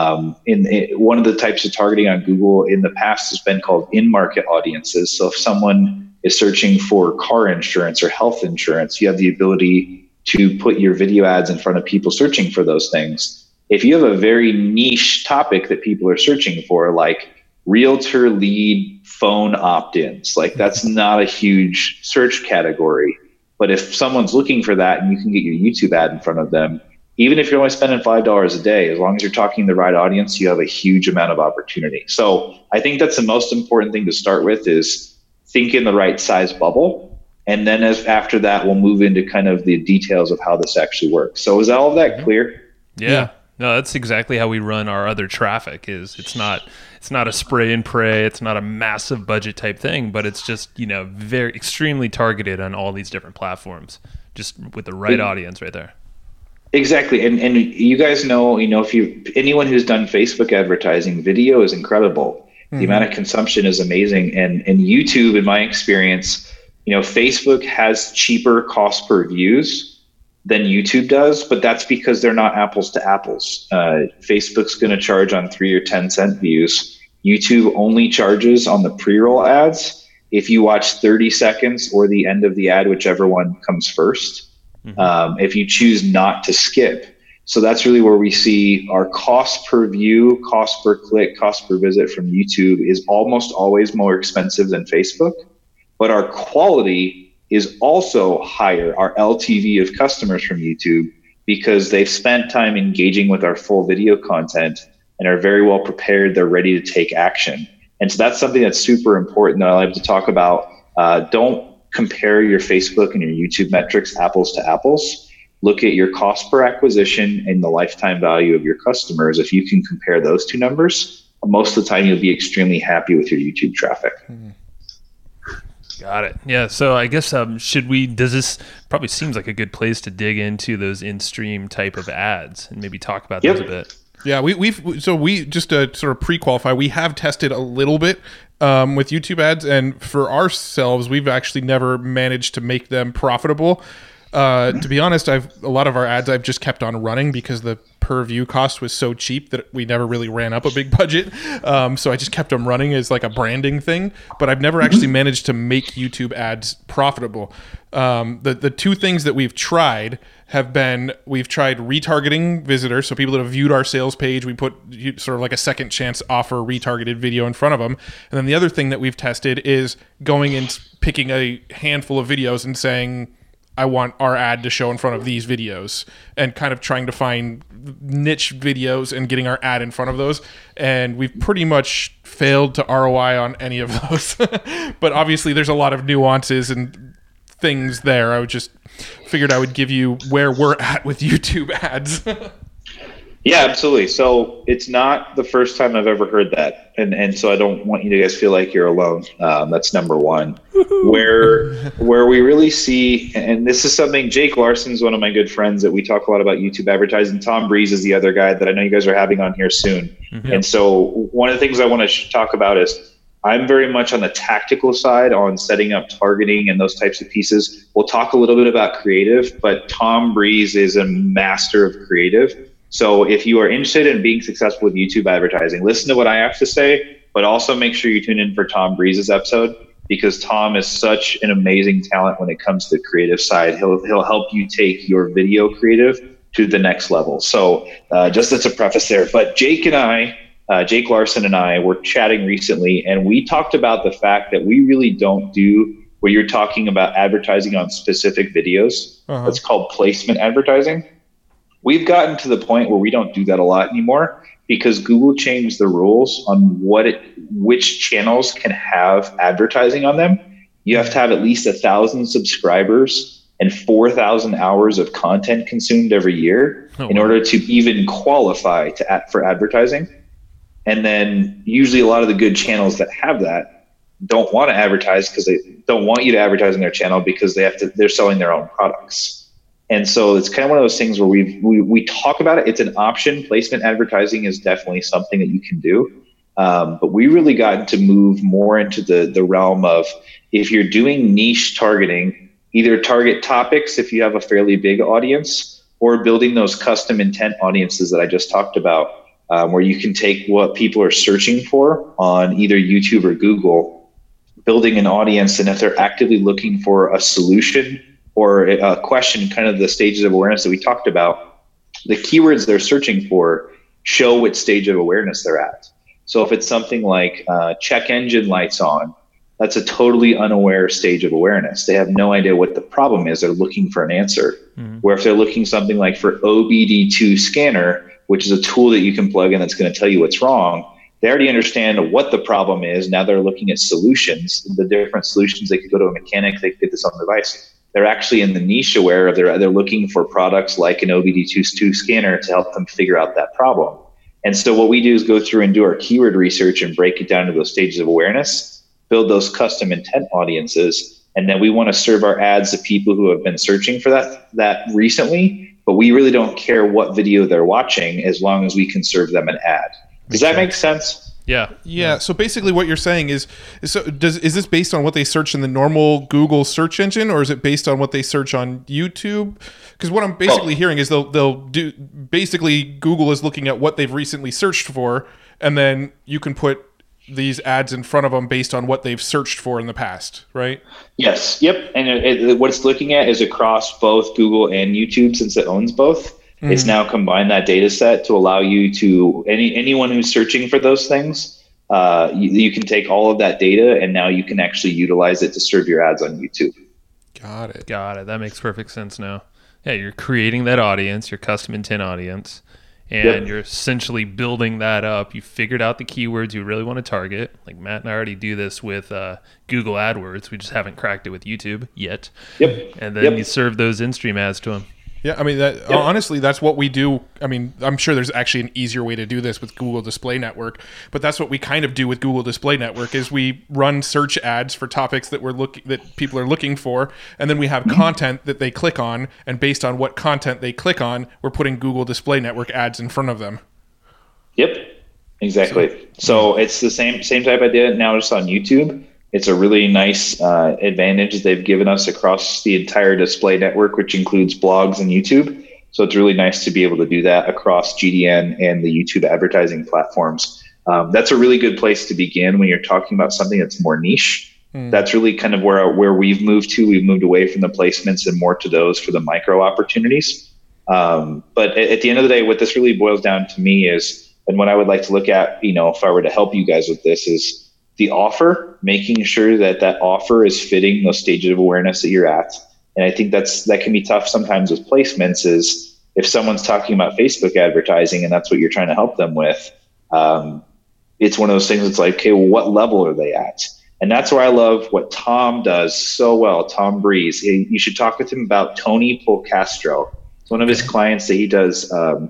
One of the types of targeting on Google in the past has been called in-market audiences. So if someone is searching for car insurance or health insurance, you have the ability to put your video ads in front of people searching for those things. If you have a very niche topic that people are searching for, like realtor lead phone opt-ins, like that's not a huge search category. But if someone's looking for that and you can get your YouTube ad in front of them, even if you're only spending $5 a day, as long as you're talking to the right audience, you have a huge amount of opportunity. So I think that's the most important thing to start with, is think in the right size bubble. And then after that, we'll move into kind of the details of how this actually works. So is all of that clear? Yeah. No, that's exactly how we run our other traffic. It's not a spray and pray. It's not a massive budget type thing, but it's just, very extremely targeted on all these different platforms, just with the right audience right there. Exactly. And you guys know, anyone who's done Facebook advertising, video is incredible. The amount of consumption is amazing. And YouTube, in my experience, Facebook has cheaper cost per views than YouTube does, but that's because they're not apples to apples. Facebook's going to charge on 3 or 10 cent views. YouTube only charges on the pre-roll ads if you watch 30 seconds or the end of the ad, whichever one comes first. If you choose not to skip. So that's really where we see our cost per view, cost per click, cost per visit from YouTube is almost always more expensive than Facebook, but our quality is also higher, our LTV of customers from YouTube, because they've spent time engaging with our full video content and are very well prepared. They're ready to take action. And so that's something that's super important that I like to talk about. Don't compare your Facebook and your YouTube metrics apples to apples. Look at your cost per acquisition and the lifetime value of your customers. If you can compare those two numbers, most of the time you'll be extremely happy with your YouTube traffic. Got it. Yeah. So I guess does this probably seems like a good place to dig into those in-stream type of ads and maybe talk about those a bit. Yeah, we just to sort of pre-qualify, we have tested a little bit with YouTube ads, and for ourselves, we've actually never managed to make them profitable. To be honest, a lot of our ads I've just kept on running because the per view cost was so cheap that we never really ran up a big budget. So I just kept them running as like a branding thing, but I've never actually managed to make YouTube ads profitable. The two things that we've tried have been, we've tried retargeting visitors. So people that have viewed our sales page, we put sort of like a second chance offer retargeted video in front of them. And then the other thing that we've tested is going and picking a handful of videos and saying, I want our ad to show in front of these videos, and kind of trying to find niche videos and getting our ad in front of those. And we've pretty much failed to ROI on any of those. But obviously there's a lot of nuances and things there. I just figured I would give you where we're at with YouTube ads. Yeah, absolutely. So it's not the first time I've ever heard that. And so I don't want you to guys feel like you're alone. That's number one. Where we really see, and this is something, Jake Larson's one of my good friends that we talk a lot about YouTube advertising. Tom Breeze is the other guy that I know you guys are having on here soon. Mm-hmm. And so one of the things I want to talk about is I'm very much on the tactical side on setting up targeting and those types of pieces. We'll talk a little bit about creative, but Tom Breeze is a master of creative. So if you are interested in being successful with YouTube advertising, listen to what I have to say, but also make sure you tune in for Tom Breeze's episode, because Tom is such an amazing talent when it comes to the creative side. He'll help you take your video creative to the next level. So just as a preface there, but Jake Larson and I were chatting recently, and we talked about the fact that we really don't do what you're talking about, advertising on specific videos. That's called placement advertising. We've gotten to the point where we don't do that a lot anymore because Google changed the rules on which channels can have advertising on them. You have to have at least 1,000 subscribers and 4,000 hours of content consumed every year in order to even qualify for advertising. And then usually a lot of the good channels that have that don't want to advertise because they don't want you to advertise on their channel because they're selling their own products. And so it's kind of one of those things where we talk about it. It's an option. Placement advertising is definitely something that you can do. But we really got to move more into the realm of, if you're doing niche targeting, either target topics if you have a fairly big audience, or building those custom intent audiences that I just talked about, where you can take what people are searching for on either YouTube or Google, building an audience, and if they're actively looking for a solution or a question, kind of the stages of awareness that we talked about, the keywords they're searching for show what stage of awareness they're at. So if it's something like check engine lights on, that's a totally unaware stage of awareness. They have no idea what the problem is. They're looking for an answer. Mm-hmm. Where if they're looking something like for OBD2 scanner, which is a tool that you can plug in that's going to tell you what's wrong, they already understand what the problem is. Now they're looking at solutions, the different solutions. They could go to a mechanic, they could get this on the device. They're actually in the niche aware of they're looking for products like an OBD2 scanner to help them figure out that problem. And so what we do is go through and do our keyword research and break it down to those stages of awareness, build those custom intent audiences, and then we want to serve our ads to people who have been searching for that recently, but we really don't care what video they're watching as long as we can serve them an ad. Does that make sense? Yeah. So basically what you're saying is this based on what they search in the normal Google search engine, or is it based on what they search on YouTube? Because what I'm basically hearing is they'll do, basically Google is looking at what they've recently searched for, and then you can put these ads in front of them based on what they've searched for in the past, right? Yes. Yep. And what it's looking at is across both Google and YouTube, since it owns both. Mm-hmm. It's now combined that data set to allow you to, anyone who's searching for those things, you can take all of that data and now you can actually utilize it to serve your ads on YouTube. Got it. That makes perfect sense now. Yeah, you're creating that audience, your custom intent audience, and you're essentially building that up. You figured out the keywords you really want to target. Like Matt and I already do this with Google AdWords. We just haven't cracked it with YouTube yet. Yep. And then you serve those in-stream ads to them. Yeah, I mean, honestly, that's what we do. I mean, I'm sure there's actually an easier way to do this with Google Display Network, but that's what we kind of do with Google Display Network is we run search ads for topics that people are looking for, and then we have content that they click on, and based on what content they click on, we're putting Google Display Network ads in front of them. Yep, exactly. So it's the same type idea now just on YouTube. It's a really nice advantage they've given us across the entire display network, which includes blogs and YouTube. So it's really nice to be able to do that across GDN and the YouTube advertising platforms. That's a really good place to begin when you're talking about something that's more niche. That's really kind of where we've moved to. We've moved away from the placements and more to those for the micro opportunities. But at the end of the day, what this really boils down to me is, and what I would like to look at, if I were to help you guys with this, is the offer, making sure that offer is fitting those stages of awareness that you're at. And I think that can be tough sometimes with placements, is if someone's talking about Facebook advertising and that's what you're trying to help them with, it's one of those things that's like, okay, well, what level are they at? And that's where I love what Tom does so well, Tom Breeze. You should talk with him about Tony Polcastro. It's one of his clients that he does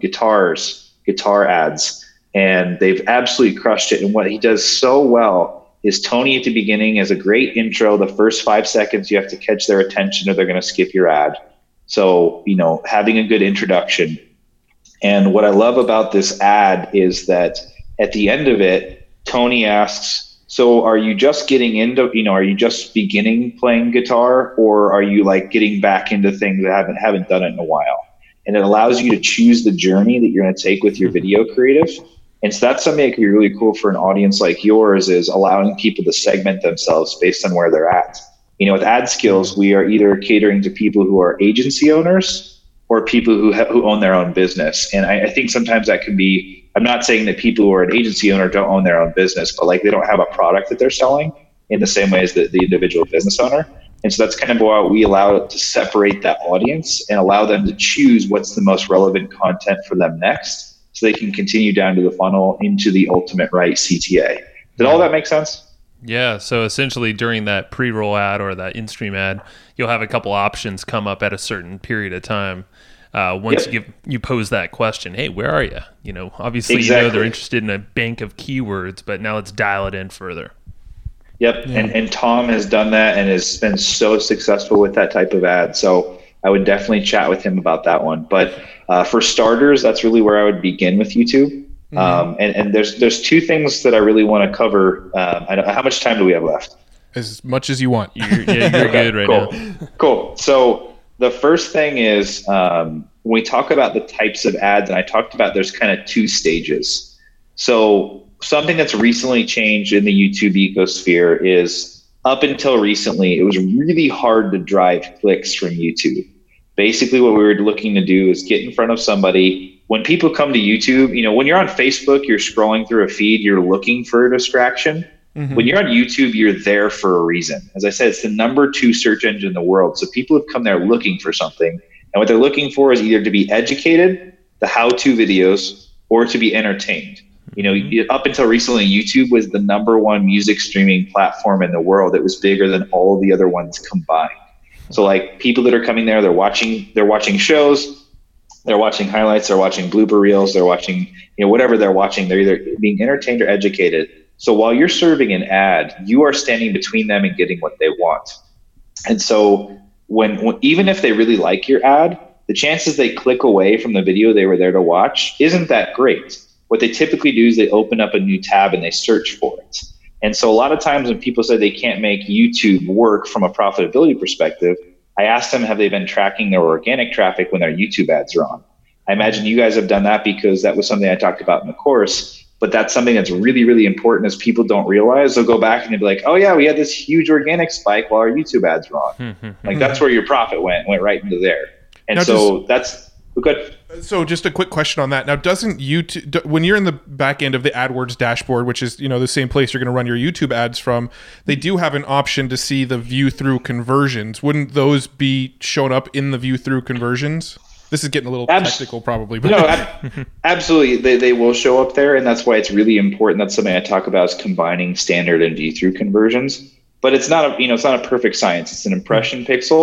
guitar ads. And they've absolutely crushed it. And what he does so well is Tony at the beginning is a great intro. The first 5 seconds, you have to catch their attention or they're going to skip your ad. So, having a good introduction. And what I love about this ad is that at the end of it, Tony asks, so are you just getting into, are you just beginning playing guitar, or are you like getting back into things that haven't done it in a while? And it allows you to choose the journey that you're going to take with your video creative. And so that's something that can be really cool for an audience like yours, is allowing people to segment themselves based on where they're at. With Ad Skills, we are either catering to people who are agency owners or people who own their own business. And I think sometimes that can be, I'm not saying that people who are an agency owner don't own their own business, but like they don't have a product that they're selling in the same way as the individual business owner. And so that's kind of why we allow it to separate that audience and allow them to choose what's the most relevant content for them next, so they can continue down to the funnel into the ultimate right CTA. Did all that make sense? Yeah. So essentially during that pre-roll ad or that in-stream ad, you'll have a couple options come up at a certain period of time. Once you pose that question, hey, where are you? Obviously, exactly. They're interested in a bank of keywords, but now let's dial it in further. Yep. Yeah. And Tom has done that and has been so successful with that type of ad. So I would definitely chat with him about that one. But for starters, that's really where I would begin with YouTube. And there's two things that I really want to cover. How much time do we have left? As much as you want. You're good right now. Cool. So the first thing is when we talk about the types of ads, and I talked about there's kind of two stages. So something that's recently changed in the YouTube ecosphere is, up until recently, it was really hard to drive clicks from YouTube. Basically, what we were looking to do is get in front of somebody. When people come to YouTube, when you're on Facebook, you're scrolling through a feed, you're looking for a distraction. Mm-hmm. When you're on YouTube, you're there for a reason. As I said, it's the number 2 search engine in the world. So people have come there looking for something. And what they're looking for is either to be educated, the how-to videos, or to be entertained. Up until recently, YouTube was the number 1 music streaming platform in the world. It was bigger than all the other ones combined. So like people that are coming there, they're watching shows, they're watching highlights, they're watching blooper reels, they're watching, whatever they're watching, they're either being entertained or educated. So while you're serving an ad, you are standing between them and getting what they want. And so when even if they really like your ad, the chances they click away from the video they were there to watch isn't that great. What they typically do is they open up a new tab and they search for it. And so a lot of times when people say they can't make YouTube work from a profitability perspective, I ask them, have they been tracking their organic traffic when their YouTube ads are on? I imagine you guys have done that because that was something I talked about in the course, but that's something that's really, really important as people don't realize. They'll go back and they'll be like, oh yeah, we had this huge organic spike while our YouTube ads were on. Like that's where your profit went right into there. And now that's good. So just a quick question on that. Now, doesn't YouTube, when you're in the back end of the AdWords dashboard, which is, the same place you're going to run your YouTube ads from, they do have an option to see the view through conversions. Wouldn't those be shown up in the view through conversions? This is getting a little technical probably. But. No, absolutely. They will show up there. And that's why it's really important. That's something I talk about, is combining standard and view through conversions. But it's not it's not a perfect science. It's an impression pixel.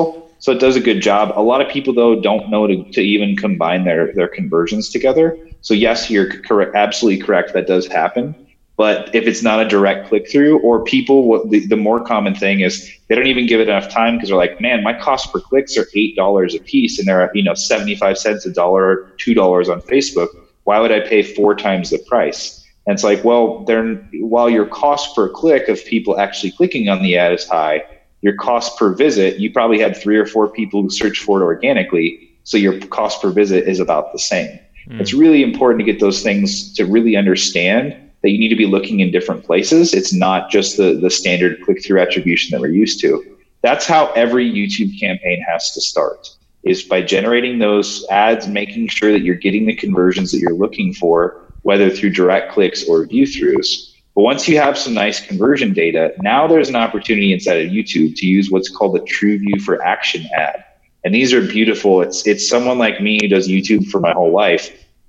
So it does a good job. A lot of people, though, don't know to even combine their conversions together. So yes, you're correct, absolutely correct. That does happen. But if it's not a direct click through, or people, the more common thing is they don't even give it enough time because they're like, man, my cost per clicks are $8 a piece, and they're at 75 cents, $1, or $2 on Facebook. Why would I pay 4 times the price? And it's like, well, while your cost per click of people actually clicking on the ad is high, your cost per visit, you probably had 3 or 4 people who search for it organically, so your cost per visit is about the same. It's really important to get those things to really understand that you need to be looking in different places. It's not just the standard click-through attribution that we're used to. That's how every YouTube campaign has to start, is by generating those ads, making sure that you're getting the conversions that you're looking for, whether through direct clicks or view-throughs. But once you have some nice conversion data, now there's an opportunity inside of YouTube to use what's called a TrueView for Action ad. And these are beautiful. It's someone like me who does YouTube for my whole life.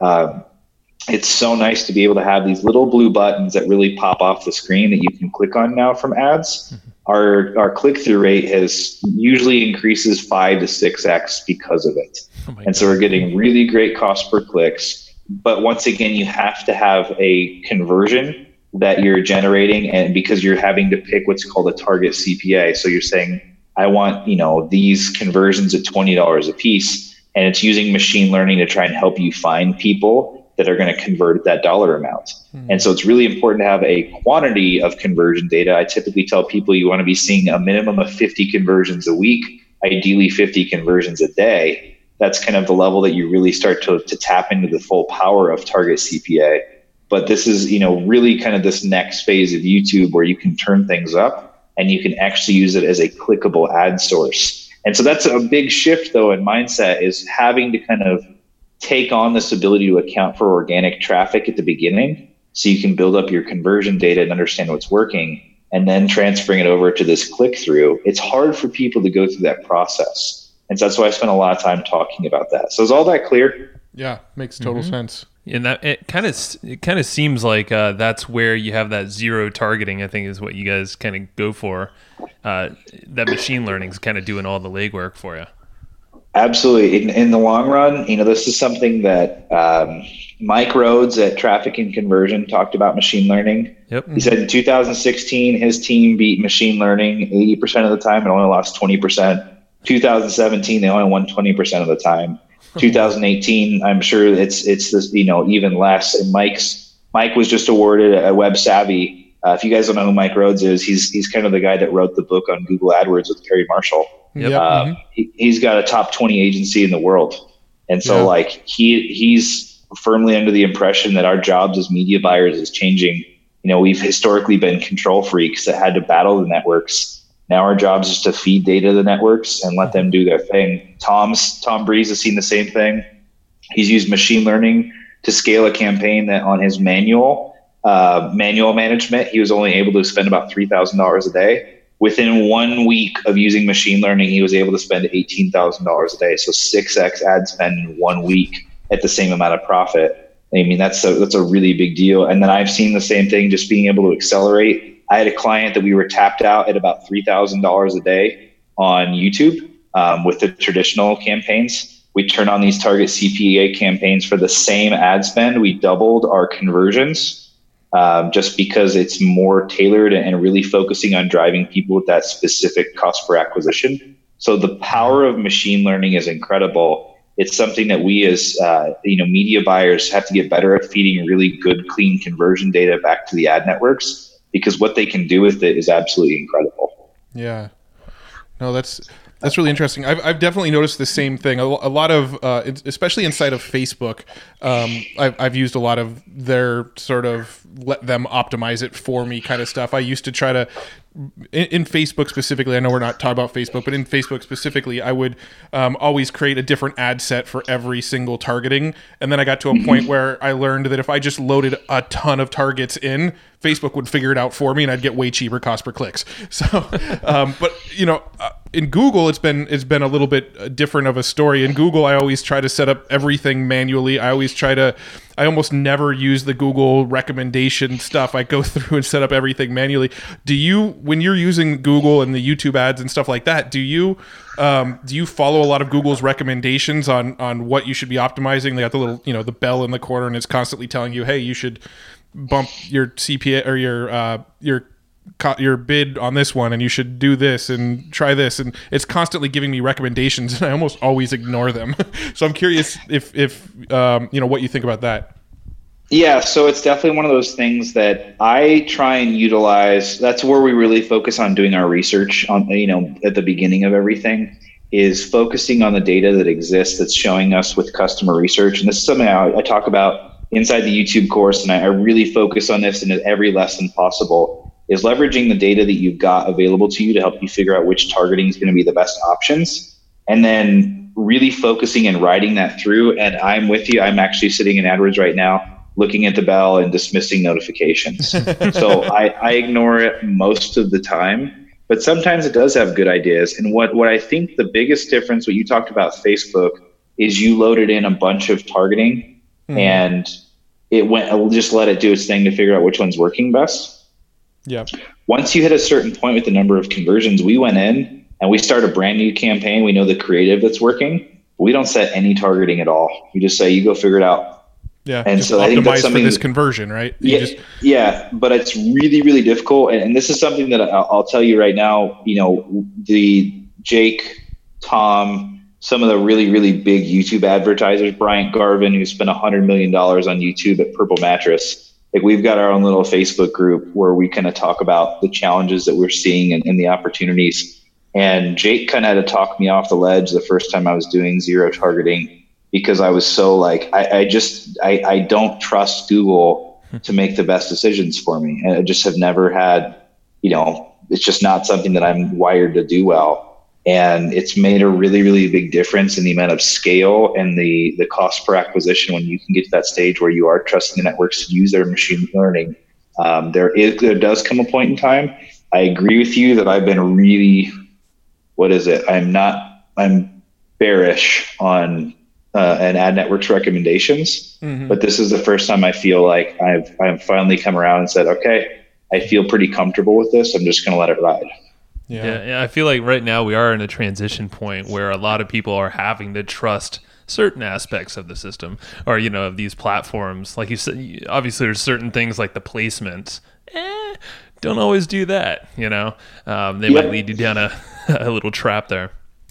It's so nice to be able to have these little blue buttons that really pop off the screen that you can click on now from ads. Our click-through rate has usually increases 5 to 6x because of it. And so we're getting really great cost per clicks. But once again, you have to have a conversion that you're generating, and because you're having to pick what's called a target CPA. So you're saying, I want, these conversions at $20 a piece, and it's using machine learning to try and help you find people that are going to convert that dollar amount. And so it's really important to have a quantity of conversion data. I typically tell people you want to be seeing a minimum of 50 conversions a week, ideally 50 conversions a day. That's kind of the level that you really start to tap into the full power of target CPA. But this is, really kind of this next phase of YouTube where you can turn things up and you can actually use it as a clickable ad source. And so that's a big shift, though, in mindset, is having to kind of take on this ability to account for organic traffic at the beginning so you can build up your conversion data and understand what's working, and then transferring it over to this click through. It's hard for people to go through that process. And so that's why I spent a lot of time talking about that. So is all that clear? Yeah, makes total sense. And that it kind of seems like that's where you have that zero targeting, I think, is what you guys kind of go for. That machine learning is kind of doing all the legwork for you. Absolutely. In the long run, this is something that Mike Rhodes at Traffic and Conversion talked about machine learning. Yep. He said in 2016, his team beat machine learning 80% of the time and only lost 20%. 2017, they only won 20% of the time. 2018, I'm sure it's this, even less. And Mike was just awarded a Web Savvy. If you guys don't know who Mike Rhodes is, he's kind of the guy that wrote the book on Google AdWords with Perry Marshall. Yep. He's got a top 20 agency in the world. And so he's firmly under the impression that our jobs as media buyers is changing. We've historically been control freaks that had to battle the networks. Now our job is just to feed data to the networks and let them do their thing. Tom Breeze has seen the same thing. He's used machine learning to scale a campaign that on his manual management, he was only able to spend about $3,000 a day. Within 1 week of using machine learning, he was able to spend $18,000 a day. So 6x ad spend in 1 week at the same amount of profit. I mean, that's a really big deal. And then I've seen the same thing, just being able to accelerate. I had a client that we were tapped out at about $3,000 a day on YouTube with the traditional campaigns. We turn on these target CPA campaigns for the same ad spend. We doubled our conversions. Just because it's more tailored and really focusing on driving people with that specific cost per acquisition. So the power of machine learning is incredible. It's something that we as media buyers have to get better at, feeding really good, clean conversion data back to the ad networks, because what they can do with it is absolutely incredible. Yeah. No, that's really interesting. I've definitely noticed the same thing. A lot of, especially inside of Facebook, I've used a lot of their sort of let them optimize it for me kind of stuff. I used to try to, in Facebook specifically, I know we're not talking about Facebook, but in Facebook specifically, I would always create a different ad set for every single targeting. And then I got to a point where I learned that if I just loaded a ton of targets in, Facebook would figure it out for me and I'd get way cheaper cost per clicks. So, but in Google, it's been a little bit different of a story. In Google, I always try to set up everything manually. I almost never use the Google recommendation stuff. I go through and set up everything manually. When you're using Google and the YouTube ads and stuff like that, do you follow a lot of Google's recommendations on what you should be optimizing? They got the little, the bell in the corner, and it's constantly telling you, hey, you should bump your CPA or your bid on this one, and you should do this and try this, and it's constantly giving me recommendations, and I almost always ignore them. So I'm curious if what you think about that. Yeah, so it's definitely one of those things that I try and utilize. That's where we really focus on doing our research on, at the beginning of everything, is focusing on the data that exists that's showing us with customer research. And this is something I talk about inside the YouTube course, and I really focus on this in every lesson possible, is leveraging the data that you've got available to you to help you figure out which targeting is going to be the best options, and then really focusing and writing that through. And I'm with you. I'm actually sitting in AdWords right now, looking at the bell and dismissing notifications. So I ignore it most of the time, but sometimes it does have good ideas. And what I think the biggest difference, what you talked about Facebook, is you loaded in a bunch of targeting and it just let it do its thing to figure out which one's working best. Yeah. Once you hit a certain point with the number of conversions, we went in and we start a brand new campaign. We know the creative that's working. We don't set any targeting at all. We just say, you go figure it out. Yeah, and so I think that's something for this conversion, right? Yeah, but it's really, really difficult. And this is something that I'll tell you right now. The Jake, Tom, some of the really, really big YouTube advertisers, Bryant Garvin, who spent $100 million on YouTube at Purple Mattress. Like, we've got our own little Facebook group where we kind of talk about the challenges that we're seeing and the opportunities. And Jake kind of had to talk me off the ledge the first time I was doing zero targeting, because I was so like, I don't trust Google to make the best decisions for me. And I just have never had, it's just not something that I'm wired to do well. And it's made a really, really big difference in the amount of scale and the cost per acquisition when you can get to that stage where you are trusting the networks to use their machine learning. There does come a point in time. I agree with you that I've been really, I'm bearish on and ad networks recommendations, but this is the first time I feel like I've finally come around and said, okay, I feel pretty comfortable with this. I'm just going to let it ride. Yeah, I feel like right now we are in a transition point where a lot of people are having to trust certain aspects of the system, or of these platforms. Like you said, obviously there's certain things like the placements. Don't always do that. They might lead you down a little trap there.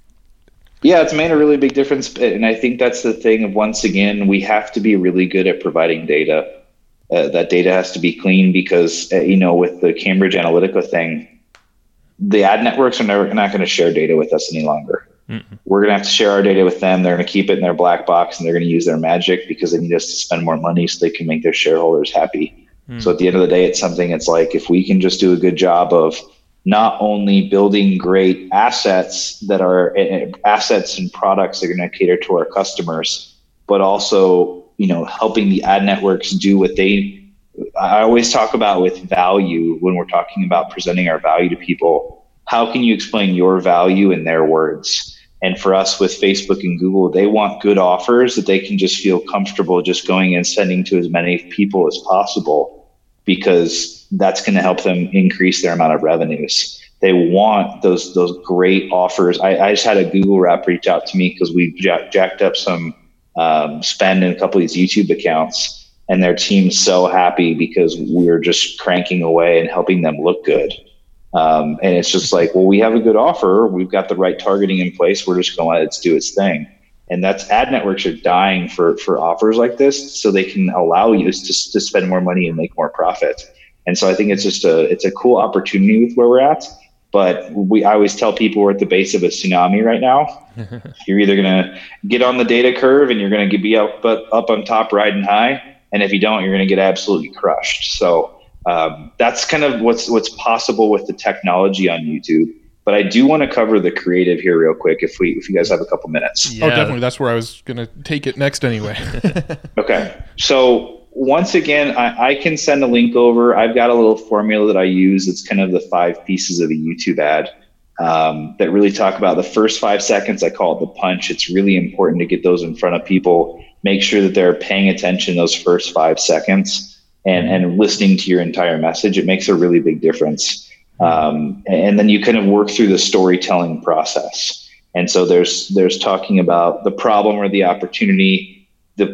Yeah, it's made a really big difference. And I think that's the thing of, once again, we have to be really good at providing data. That data has to be clean because, with the Cambridge Analytica thing, the ad networks are not going to share data with us any longer. We're going to have to share our data with them. They're going to keep it in their black box, and they're going to use their magic because they need us to spend more money so they can make their shareholders happy. So at the end of the day, it's like, if we can just do a good job of not only building great assets that are assets and products that are going to cater to our customers, but also, helping the ad networks do what I always talk about with value when we're talking about presenting our value to people. How can you explain your value in their words? And for us with Facebook and Google, they want good offers that they can just feel comfortable just going and sending to as many people as possible, because that's going to help them increase their amount of revenues. They want those great offers. I just had a Google rep reach out to me because we jacked up some spend in a couple of these YouTube accounts, and their team's so happy because we're just cranking away and helping them look good. And it's just like, well, we have a good offer. We've got the right targeting in place. We're just going to let it do its thing. And that's, ad networks are dying for offers like this so they can allow you to spend more money and make more profit. And so I think it's just it's a cool opportunity with where we're at. But I always tell people we're at the base of a tsunami right now. You're either going to get on the data curve and you're going to be up on top riding high. And if you don't, you're going to get absolutely crushed. So that's kind of what's possible with the technology on YouTube. But I do want to cover the creative here real quick if you guys have a couple minutes. Yeah. Oh, definitely. That's where I was going to take it next anyway. Okay. So once again, I can send a link over. I've got a little formula that I use. It's kind of the 5 pieces of a YouTube ad. that really talk about the first 5 seconds. I call it the punch. It's really important to get those in front of people. Make sure that they're paying attention those first 5 seconds and listening to your entire message. It makes a really big difference. And then you kind of work through the storytelling process. And so there's talking about the problem or the opportunity,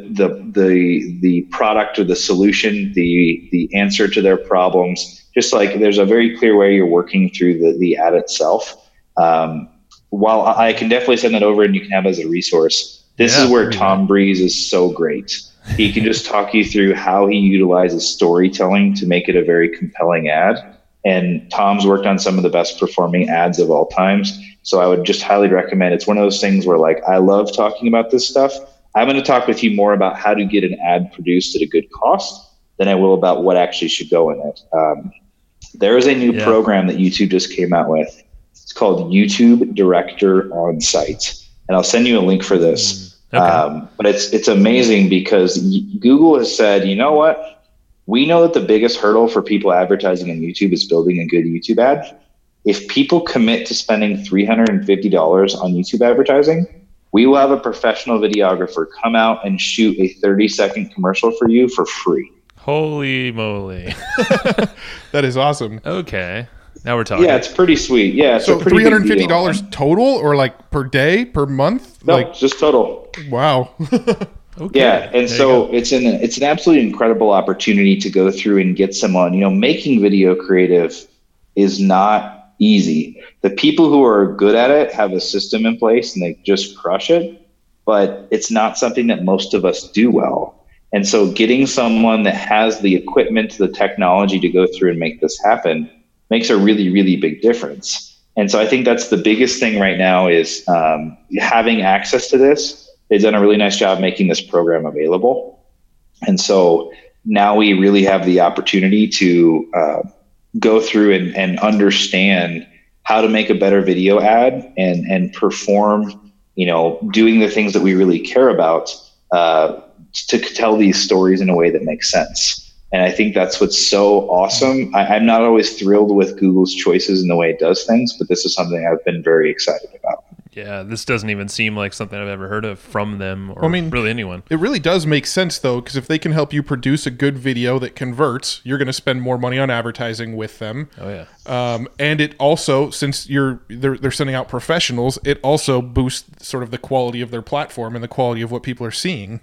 the product or the solution, the answer to their problems. Just like there's a very clear way you're working through the ad itself. While I can definitely send that over and you can have it as a resource, this is where Tom Breeze is so great. He can just talk you through how he utilizes storytelling to make it a very compelling ad. And Tom's worked on some of the best performing ads of all times. So I would just highly recommend. It's one of those things where, like, I love talking about this stuff. I'm going to talk with you more about how to get an ad produced at a good cost than I will about what actually should go in it. There is a new program that YouTube just came out with. It's called YouTube Director on Site. And I'll send you a link for this. Okay. But it's amazing because Google has said, you know what? We know that the biggest hurdle for people advertising on YouTube is building a good YouTube ad. If people commit to spending $350 on YouTube advertising, we will have a professional videographer come out and shoot a 30-second commercial for you for free. Holy moly. That is awesome. Okay. Now we're talking. Yeah, it's pretty sweet. Yeah. So $350 total or like per day, per month? No, like, just total. Wow. Okay. Yeah. And so it's an absolutely incredible opportunity to go through and get someone, making video creative is not easy. The people who are good at it have a system in place and they just crush it, but it's not something that most of us do well. And so getting someone that has the equipment, the technology to go through and make this happen makes a really, really big difference. And so I think that's the biggest thing right now is having access to this. They've done a really nice job making this program available. And so now we really have the opportunity to go through and understand how to make a better video ad and perform, doing the things that we really care about to tell these stories in a way that makes sense. And I think that's what's so awesome. I'm not always thrilled with Google's choices in the way it does things, but this is something I've been very excited about. Yeah, this doesn't even seem like something I've ever heard of from them or really anyone. It really does make sense, though, because if they can help you produce a good video that converts, you're going to spend more money on advertising with them. Oh, yeah. And it also, since they're sending out professionals, it also boosts sort of the quality of their platform and the quality of what people are seeing.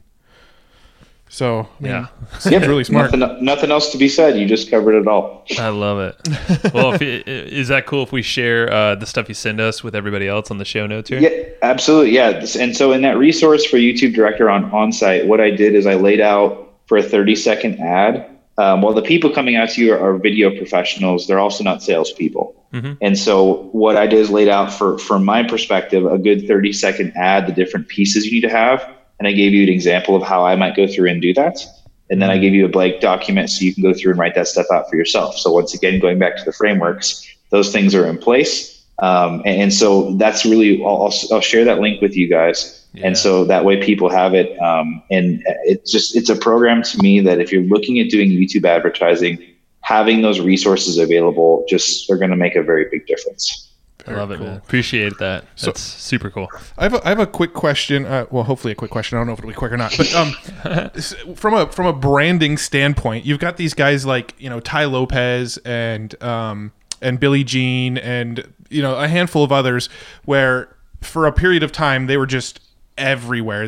So, it's really smart. Nothing else to be said. You just covered it all. I love it. Well, is that cool if we share the stuff you send us with everybody else on the show notes here? Yeah, absolutely. Yeah. And so in that resource for YouTube Director on site, what I did is I laid out for a 30-second ad. Well, the people coming out to you are video professionals. They're also not salespeople. Mm-hmm. And so what I did is laid out from my perspective, a good 30-second ad, the different pieces you need to have. And I gave you an example of how I might go through and do that. And then I gave you a blank document so you can go through and write that stuff out for yourself. So once again, going back to the frameworks, those things are in place. And so that's really, I'll share that link with you guys. Yeah. And so that way people have it. And it's a program to me that if you're looking at doing YouTube advertising, having those resources available just are going to make a very big difference. I love it, man. Appreciate that. That's super cool. I have a quick question. Well, hopefully a quick question. I don't know if it'll be quick or not. But from a branding standpoint, you've got these guys like Ty Lopez and Billie Jean and a handful of others where for a period of time they were just everywhere.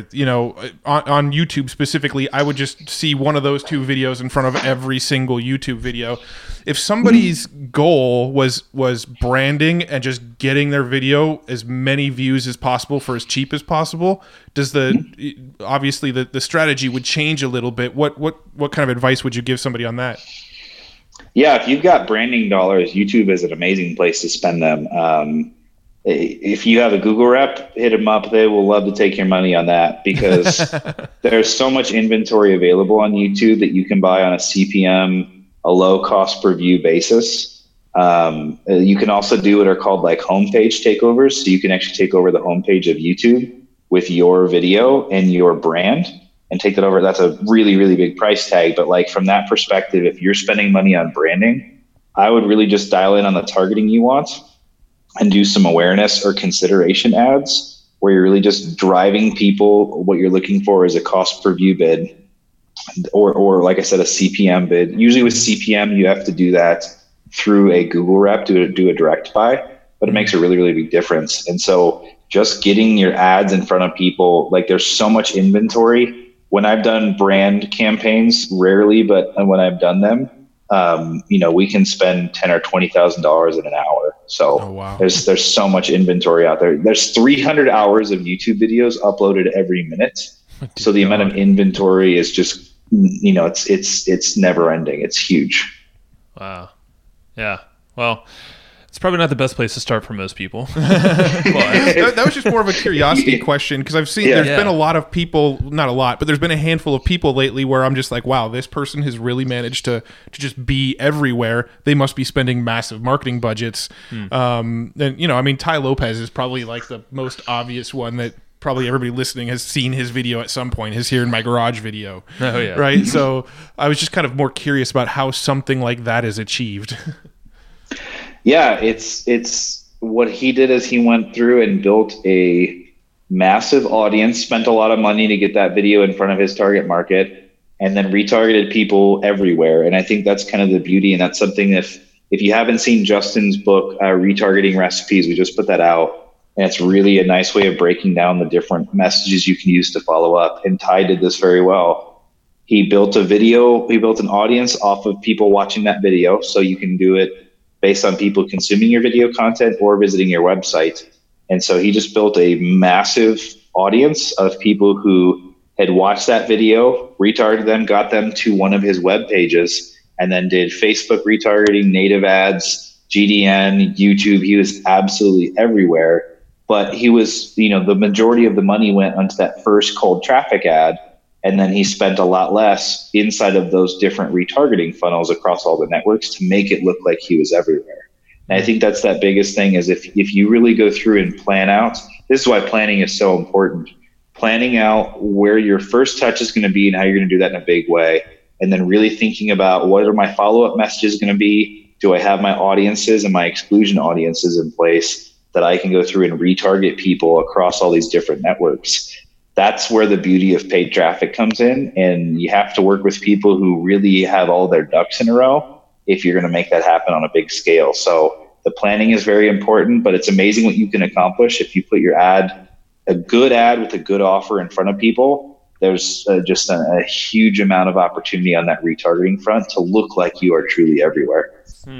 On YouTube specifically, I would just see one of those two videos in front of every single YouTube video. If somebody's goal was branding and just getting their video as many views as possible for as cheap as possible, obviously the strategy would change a little bit. What kind of advice would you give somebody on that? Yeah, if you've got branding dollars, YouTube is an amazing place to spend them. If you have a Google rep, hit them up. They will love to take your money on that because there's so much inventory available on YouTube that you can buy on a CPM, a low cost per view basis. You can also do what are called like homepage takeovers. So you can actually take over the homepage of YouTube with your video and your brand and take that over. That's a really, really big price tag. But like from that perspective, if you're spending money on branding, I would really just dial in on the targeting you want. and do some awareness or consideration ads where you're really just driving people. What you're looking for is a cost per view bid, or like I said, a CPM bid. Usually with CPM, you have to do that through a Google rep to do a direct buy, but it makes a really, really big difference. And so just getting your ads in front of people, like there's so much inventory. When I've done brand campaigns, rarely, but when I've done them, we can spend $10,000 or $20,000 in an hour. So there's so much inventory out there. There's 300 hours of YouTube videos uploaded every minute. So the amount of inventory is just, it's never ending. It's huge. Wow. Yeah. Well, it's probably not the best place to start for most people. That was just more of a curiosity question, because I've seen there's been a lot of people, not a lot, but there's been a handful of people lately where I'm just like, wow, this person has really managed to just be everywhere. They must be spending massive marketing budgets. And Ty Lopez is probably like the most obvious one that probably everybody listening has seen his video at some point, his Here in My Garage video. Oh yeah. Right. So I was just kind of more curious about how something like that is achieved. Yeah, it's what he did is he went through and built a massive audience, spent a lot of money to get that video in front of his target market, and then retargeted people everywhere. And I think that's kind of the beauty. And that's something if you haven't seen Justin's book, Retargeting Recipes, we just put that out. And it's really a nice way of breaking down the different messages you can use to follow up. And Ty did this very well. He built an audience off of people watching that video. So you can do it based on people consuming your video content or visiting your website. And so he just built a massive audience of people who had watched that video, retargeted them, got them to one of his web pages, and then did Facebook retargeting, native ads, GDN, YouTube. He was absolutely everywhere. But he was, the majority of the money went onto that first cold traffic ad. And then he spent a lot less inside of those different retargeting funnels across all the networks to make it look like he was everywhere. And I think that's that biggest thing is if you really go through and plan out, this is why planning is so important. Planning out where your first touch is going to be and how you're going to do that in a big way. And then really thinking about what are my follow-up messages going to be? Do I have my audiences and my exclusion audiences in place that I can go through and retarget people across all these different networks? That's where the beauty of paid traffic comes in. And you have to work with people who really have all their ducks in a row if you're going to make that happen on a big scale. So the planning is very important, but it's amazing what you can accomplish if you put your a good ad with a good offer in front of people. There's just a huge amount of opportunity on that retargeting front to look like you are truly everywhere.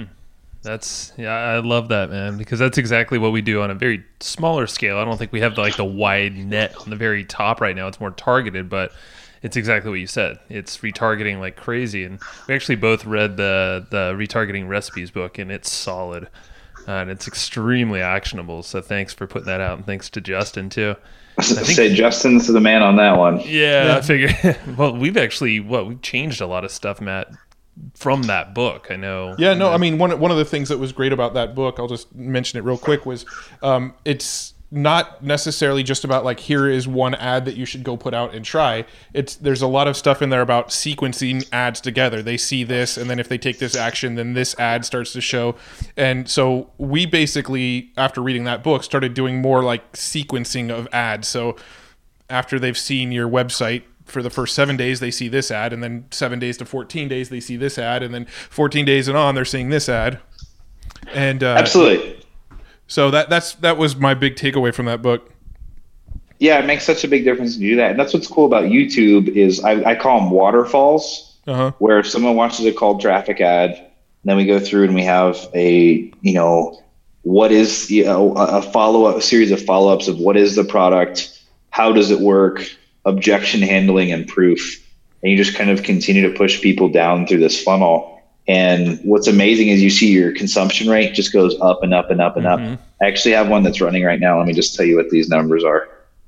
I love that, man, because that's exactly what we do on a very smaller scale. I don't think we have the wide net on the very top right now. It's more targeted, but it's exactly what you said. It's retargeting like crazy. And we actually both read the Retargeting Recipes book, and it's solid. And it's extremely actionable. So thanks for putting that out, and thanks to Justin too. Say Justin's the man on that one. Yeah. I figured. Well, we've changed a lot of stuff, Matt, from that book. I know. Yeah, no, I mean, one of the things that was great about that book, I'll just mention it real quick, was it's not necessarily just about here is one ad that you should go put out and try. There's a lot of stuff in there about sequencing ads together. They see this, and then if they take this action, then this ad starts to show. And so we basically, after reading that book, started doing more sequencing of ads. So after they've seen your website for the first 7 days, they see this ad, and then 7 days to 14 days, they see this ad, and then 14 days and on, they're seeing this ad. And absolutely. So that was my big takeaway from that book. Yeah, it makes such a big difference to do that. And that's what's cool about YouTube is I call them waterfalls, where if someone watches a cold traffic ad, then we go through and we have a follow-up, a series of follow-ups of what is the product, how does it work, objection handling, and proof. And you just kind of continue to push people down through this funnel. And what's amazing is you see your consumption rate just goes up and up and up and up. I actually have one that's running right now. Let me just tell you what these numbers are.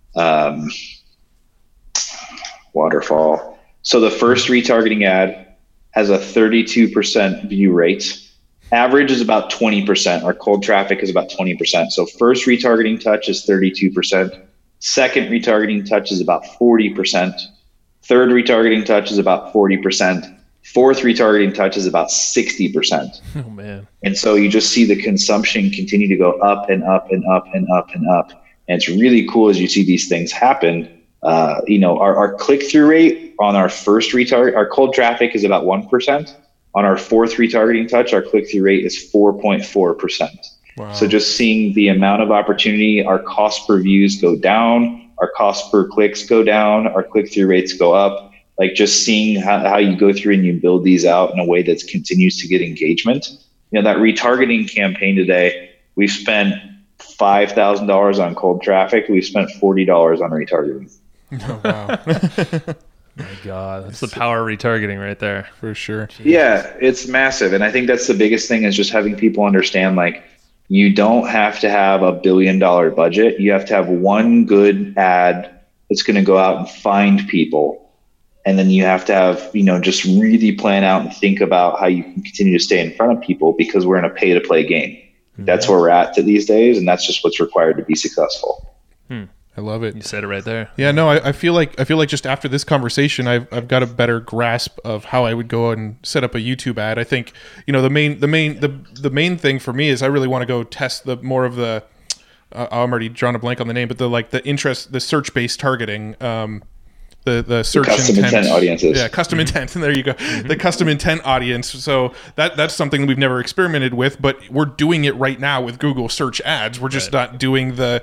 Waterfall. So the first retargeting ad has a 32% view rate. Average is about 20%. Our cold traffic is about 20%. So first retargeting touch is 32%. Second retargeting touch is about 40%. Third retargeting touch is about 40%. Fourth retargeting touch is about 60%. Oh man. And so you just see the consumption continue to go up and up and up and up and up. And it's really cool as you see these things happen. Our click-through rate on our first retarget, our cold traffic is about 1%. On our fourth retargeting touch, our click-through rate is 4.4%. Wow. So just seeing the amount of opportunity, our cost per views go down, our cost per clicks go down, our click-through rates go up. Like just seeing how you go through and you build these out in a way that continues to get engagement. That retargeting campaign today, we've spent $5,000 on cold traffic. We've spent $40 on retargeting. Oh, wow. My God, that's the power of retargeting right there. For sure. Yeah, it's massive. And I think that's the biggest thing is just having people understand, like, you don't have to have $1 billion budget. You have to have one good ad that's going to go out and find people. And then you have to have, just really plan out and think about how you can continue to stay in front of people, because we're in a pay to play game. Mm-hmm. That's where we're at these days. And that's just what's required to be successful. I love it. You said it right there. Yeah, no, I feel like just after this conversation, I've got a better grasp of how I would go and set up a YouTube ad. I think, the main thing for me is I really want to go test I'm already drawing a blank on the name, but the search-based targeting, the search custom intent audiences. Yeah, custom intent. And there you go. The custom intent audience. So that's something we've never experimented with, but we're doing it right now with Google search ads. We're just not doing the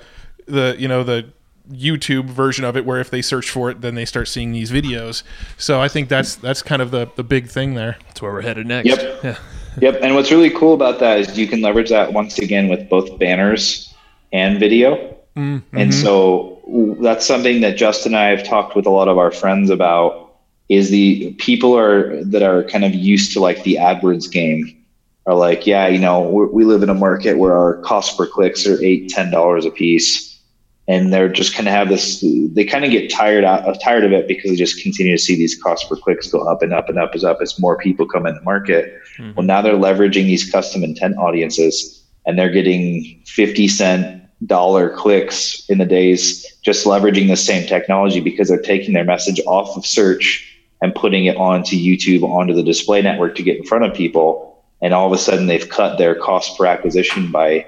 YouTube version of it, where if they search for it, then they start seeing these videos. So I think that's kind of the big thing there. That's where we're headed next. Yep. Yeah. Yep. And what's really cool about that is you can leverage that once again with both banners and video. Mm-hmm. And so that's something that Justin and I have talked with a lot of our friends about, is the people that are kind of used to like the AdWords game are like, we live in a market where our cost per clicks are $8, $10 a piece. And they're just kind of have this, they kind of get tired of it, because they just continue to see these cost per clicks go up and up and up as more people come in the market. Mm-hmm. Well, now they're leveraging these custom intent audiences, and they're getting 50-cent dollar clicks in the days, just leveraging the same technology, because they're taking their message off of search and putting it onto YouTube, onto the display network to get in front of people. And all of a sudden they've cut their cost per acquisition by,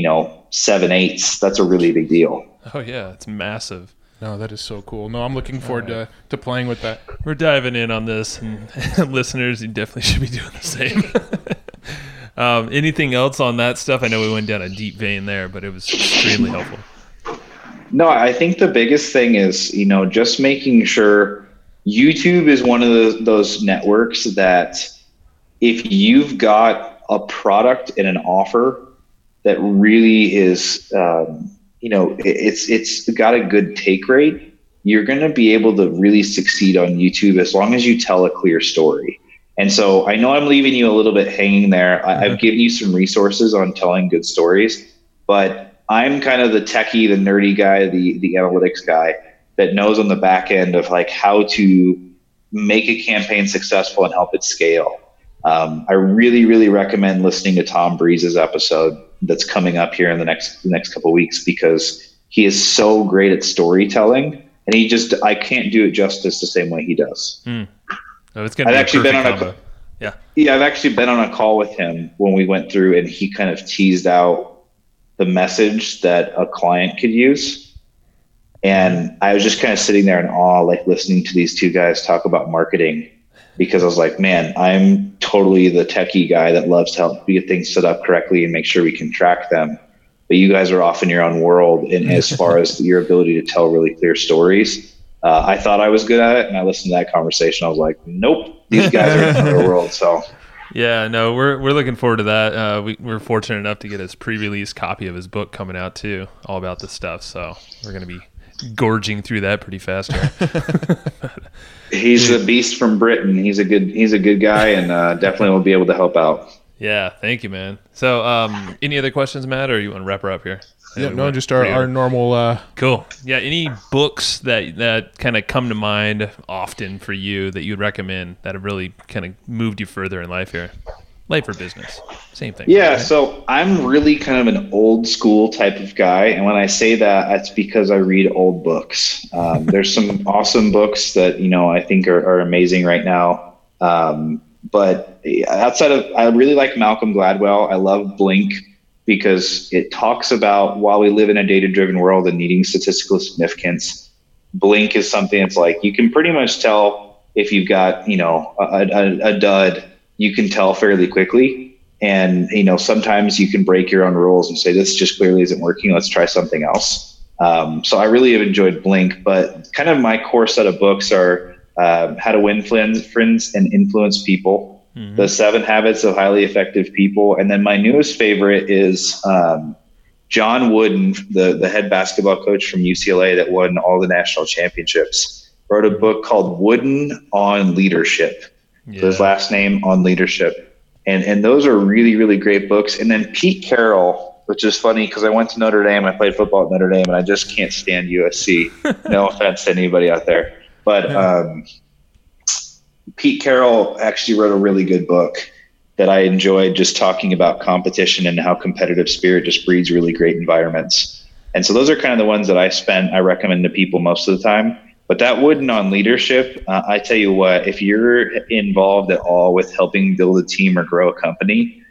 7/8. That's a really big deal. Oh yeah, it's massive. No, that is so cool. No, I'm looking forward to playing with that. We're diving in on this, and listeners, you definitely should be doing the same. Anything else on that stuff? I know we went down a deep vein there, but it was extremely helpful. No, I think the biggest thing is, just making sure YouTube is one of those networks that if you've got a product and an offer that really is, it's got a good take rate, you're going to be able to really succeed on YouTube as long as you tell a clear story. And so I know I'm leaving you a little bit hanging there. I've given you some resources on telling good stories, but I'm kind of the techie, the nerdy guy, the analytics guy that knows on the back end of like how to make a campaign successful and help it scale. I really, really recommend listening to Tom Breeze's episode that's coming up here in the next couple of weeks, because he is so great at storytelling, and I can't do it justice the same way he does. Oh, it's gonna be I've actually been on a call with him when we went through, and he kind of teased out the message that a client could use. And I was just kind of sitting there in awe, like listening to these two guys talk about marketing, because I was like, man, I'm totally the techie guy that loves to help get things set up correctly and make sure we can track them. But you guys are off in your own world in as far as your ability to tell really clear stories. I thought I was good at it, and I listened to that conversation. I was like, nope, these guys are in another world. So yeah, no, we're looking forward to that. We're fortunate enough to get his pre-release copy of his book coming out too, all about this stuff. So we're going to be gorging through that pretty fast here. He's a beast from Britain. He's a good guy, and definitely will be able to help out. Yeah, thank you, man. So, any other questions, Matt, or you want to wrap her up here? Yeah, no, just our normal. Cool. Yeah, any books that kind of come to mind often for you that you'd recommend that have really kind of moved you further in life here? Life or business? Same thing. Yeah, right? So I'm really kind of an old school type of guy. And when I say that, that's because I read old books. There's some awesome books that, I think are amazing right now. But outside of, I really like Malcolm Gladwell. I love Blink because it talks about, while we live in a data-driven world and needing statistical significance, Blink is something that's like, you can pretty much tell if you've got, a dud, you can tell fairly quickly. And, sometimes you can break your own rules and say, this just clearly isn't working. Let's try something else. So I really have enjoyed Blink, but kind of my core set of books are How to Win Friends and Influence People, The 7 Habits of Highly Effective People. And then my newest favorite is John Wooden, the head basketball coach from UCLA that won all the national championships, wrote a book called Wooden on Leadership. Yeah. So his last name, On Leadership. And those are really, really great books. And then Pete Carroll, which is funny because I went to Notre Dame. I played football at Notre Dame, and I just can't stand USC. No offense to anybody out there. But Pete Carroll actually wrote a really good book that I enjoyed, just talking about competition and how competitive spirit just breeds really great environments. And so those are kind of the ones that I recommend to people most of the time. But that Wooden on Leadership, I tell you what, if you're involved at all with helping build a team or grow a company,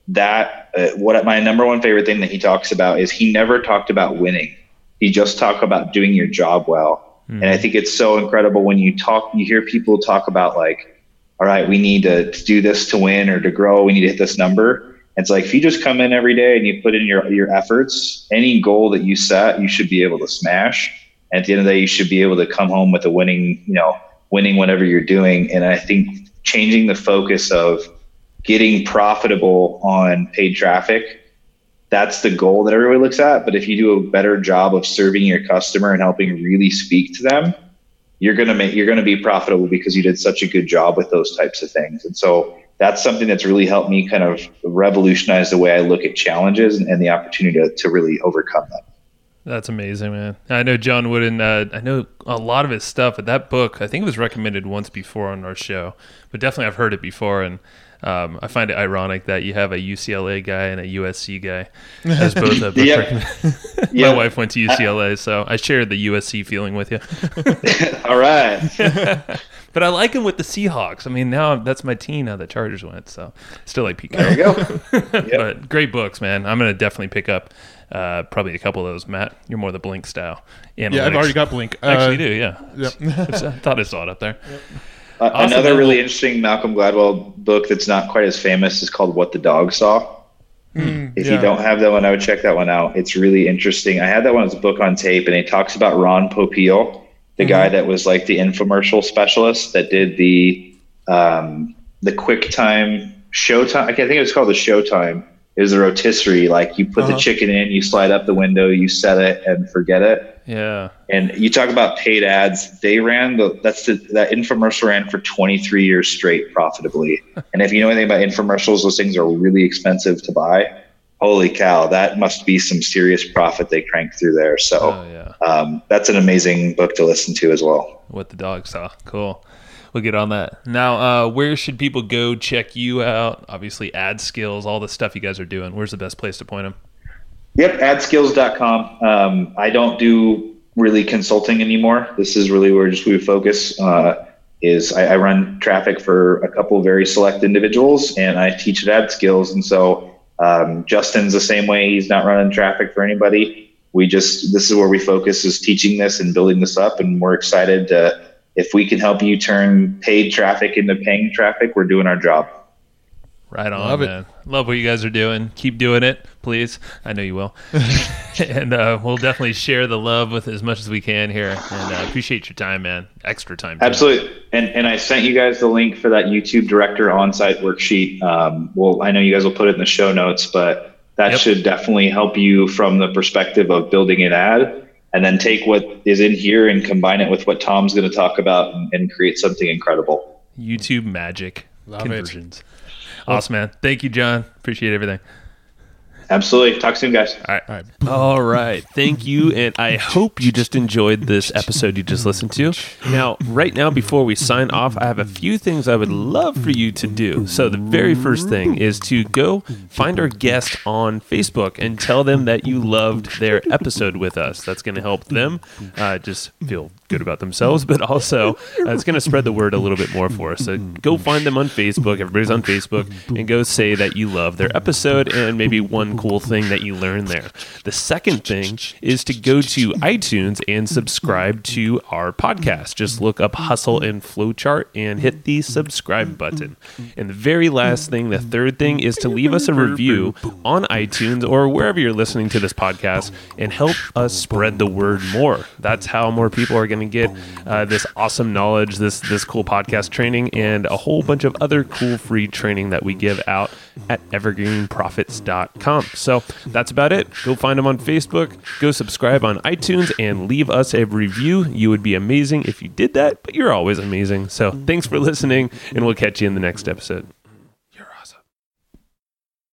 what my number one favorite thing that he talks about is he never talked about winning. He just talked about doing your job well. And I think it's so incredible when you hear people talk about like, all right, we need to do this to win or to grow. We need to hit this number. It's like, if you just come in every day and you put in your efforts, any goal that you set, you should be able to smash. At the end of the day, you should be able to come home with a winning whatever you're doing. And I think changing the focus of getting profitable on paid traffic, that's the goal that everybody looks at. But if you do a better job of serving your customer and helping really speak to them, you're going to be profitable because you did such a good job with those types of things. And so that's something that's really helped me kind of revolutionize the way I look at challenges and the opportunity to really overcome them. That's amazing, man. I know John Wooden, I know a lot of his stuff, but that book, I think it was recommended once before on our show, but definitely I've heard it before. And I find it ironic that you have a UCLA guy and a USC guy as both a book recommended. My wife went to UCLA, so I shared the USC feeling with you. All right. But I like him with the Seahawks. I mean, now that's my team now the Chargers went, so still like Pete Carroll. There you go. Yep. But great books, man. I'm going to definitely pick up probably a couple of those. Matt, you're more the Blink style. Analytics. Yeah, I've already got Blink. Actually, do, yeah. Yep. I thought I saw it up there. Yep. Awesome. Another really interesting Malcolm Gladwell book that's not quite as famous is called What the Dog Saw. If you don't have that one, I would check that one out. It's really interesting. I had that one as a book on tape, and it talks about Ron Popeil, the guy that was like the infomercial specialist that did the QuickTime Showtime. I think it was called the Showtime. It was a rotisserie. Like you put the chicken in, you slide up the window, you set it and forget it. Yeah. And you talk about paid ads. They ran that infomercial ran for 23 years straight profitably. And if you know anything about infomercials, those things are really expensive to buy. Holy cow, that must be some serious profit they crank through there. So that's an amazing book to listen to as well. What the Dog Saw. Cool. We'll get on that. Now, where should people go check you out? Obviously, Ad Skills, all the stuff you guys are doing. Where's the best place to point them? Yep, adskills.com. I don't do really consulting anymore. This is really where we focus. I run traffic for a couple of very select individuals, and I teach at Ad Skills. And so Justin's the same way. He's not running traffic for anybody. This is where we focus, is teaching this and building this up. And we're excited to, if we can help you turn paid traffic into paying traffic, we're doing our job. Right on, man. Love what you guys are doing. Keep doing it, please. I know you will. And we'll definitely share the love with as much as we can here. And appreciate your time, man. Extra time. Absolutely. And I sent you guys the link for that YouTube Director on-site worksheet. I know you guys will put it in the show notes, but that should definitely help you from the perspective of building an ad, and then take what is in here and combine it with what Tom's going to talk about and create something incredible. YouTube magic. Love conversions. It. Awesome, man. Thank you, John. Appreciate everything. Absolutely. Talk soon, guys. All right. Thank you. And I hope you just enjoyed this episode you just listened to. Now, right now, before we sign off, I have a few things I would love for you to do. So the very first thing is to go find our guest on Facebook and tell them that you loved their episode with us. That's going to help them just feel good about themselves, but also it's going to spread the word a little bit more for us. So go find them on Facebook. Everybody's on Facebook, and go say that you love their episode and maybe one cool thing that you learned there. The second thing is to go to iTunes and subscribe to our podcast. Just look up Hustle and Flowchart and hit the subscribe button. And the very last thing, the third thing, is to leave us a review on iTunes or wherever you're listening to this podcast and help us spread the word more. That's how more people are going to get this awesome knowledge, this cool podcast training, and a whole bunch of other cool free training that we give out at evergreenprofits.com. So that's about it. Go find them on Facebook, go subscribe on iTunes, and leave us a review. You would be amazing if you did that, but you're always amazing. So thanks for listening, and we'll catch you in the next episode.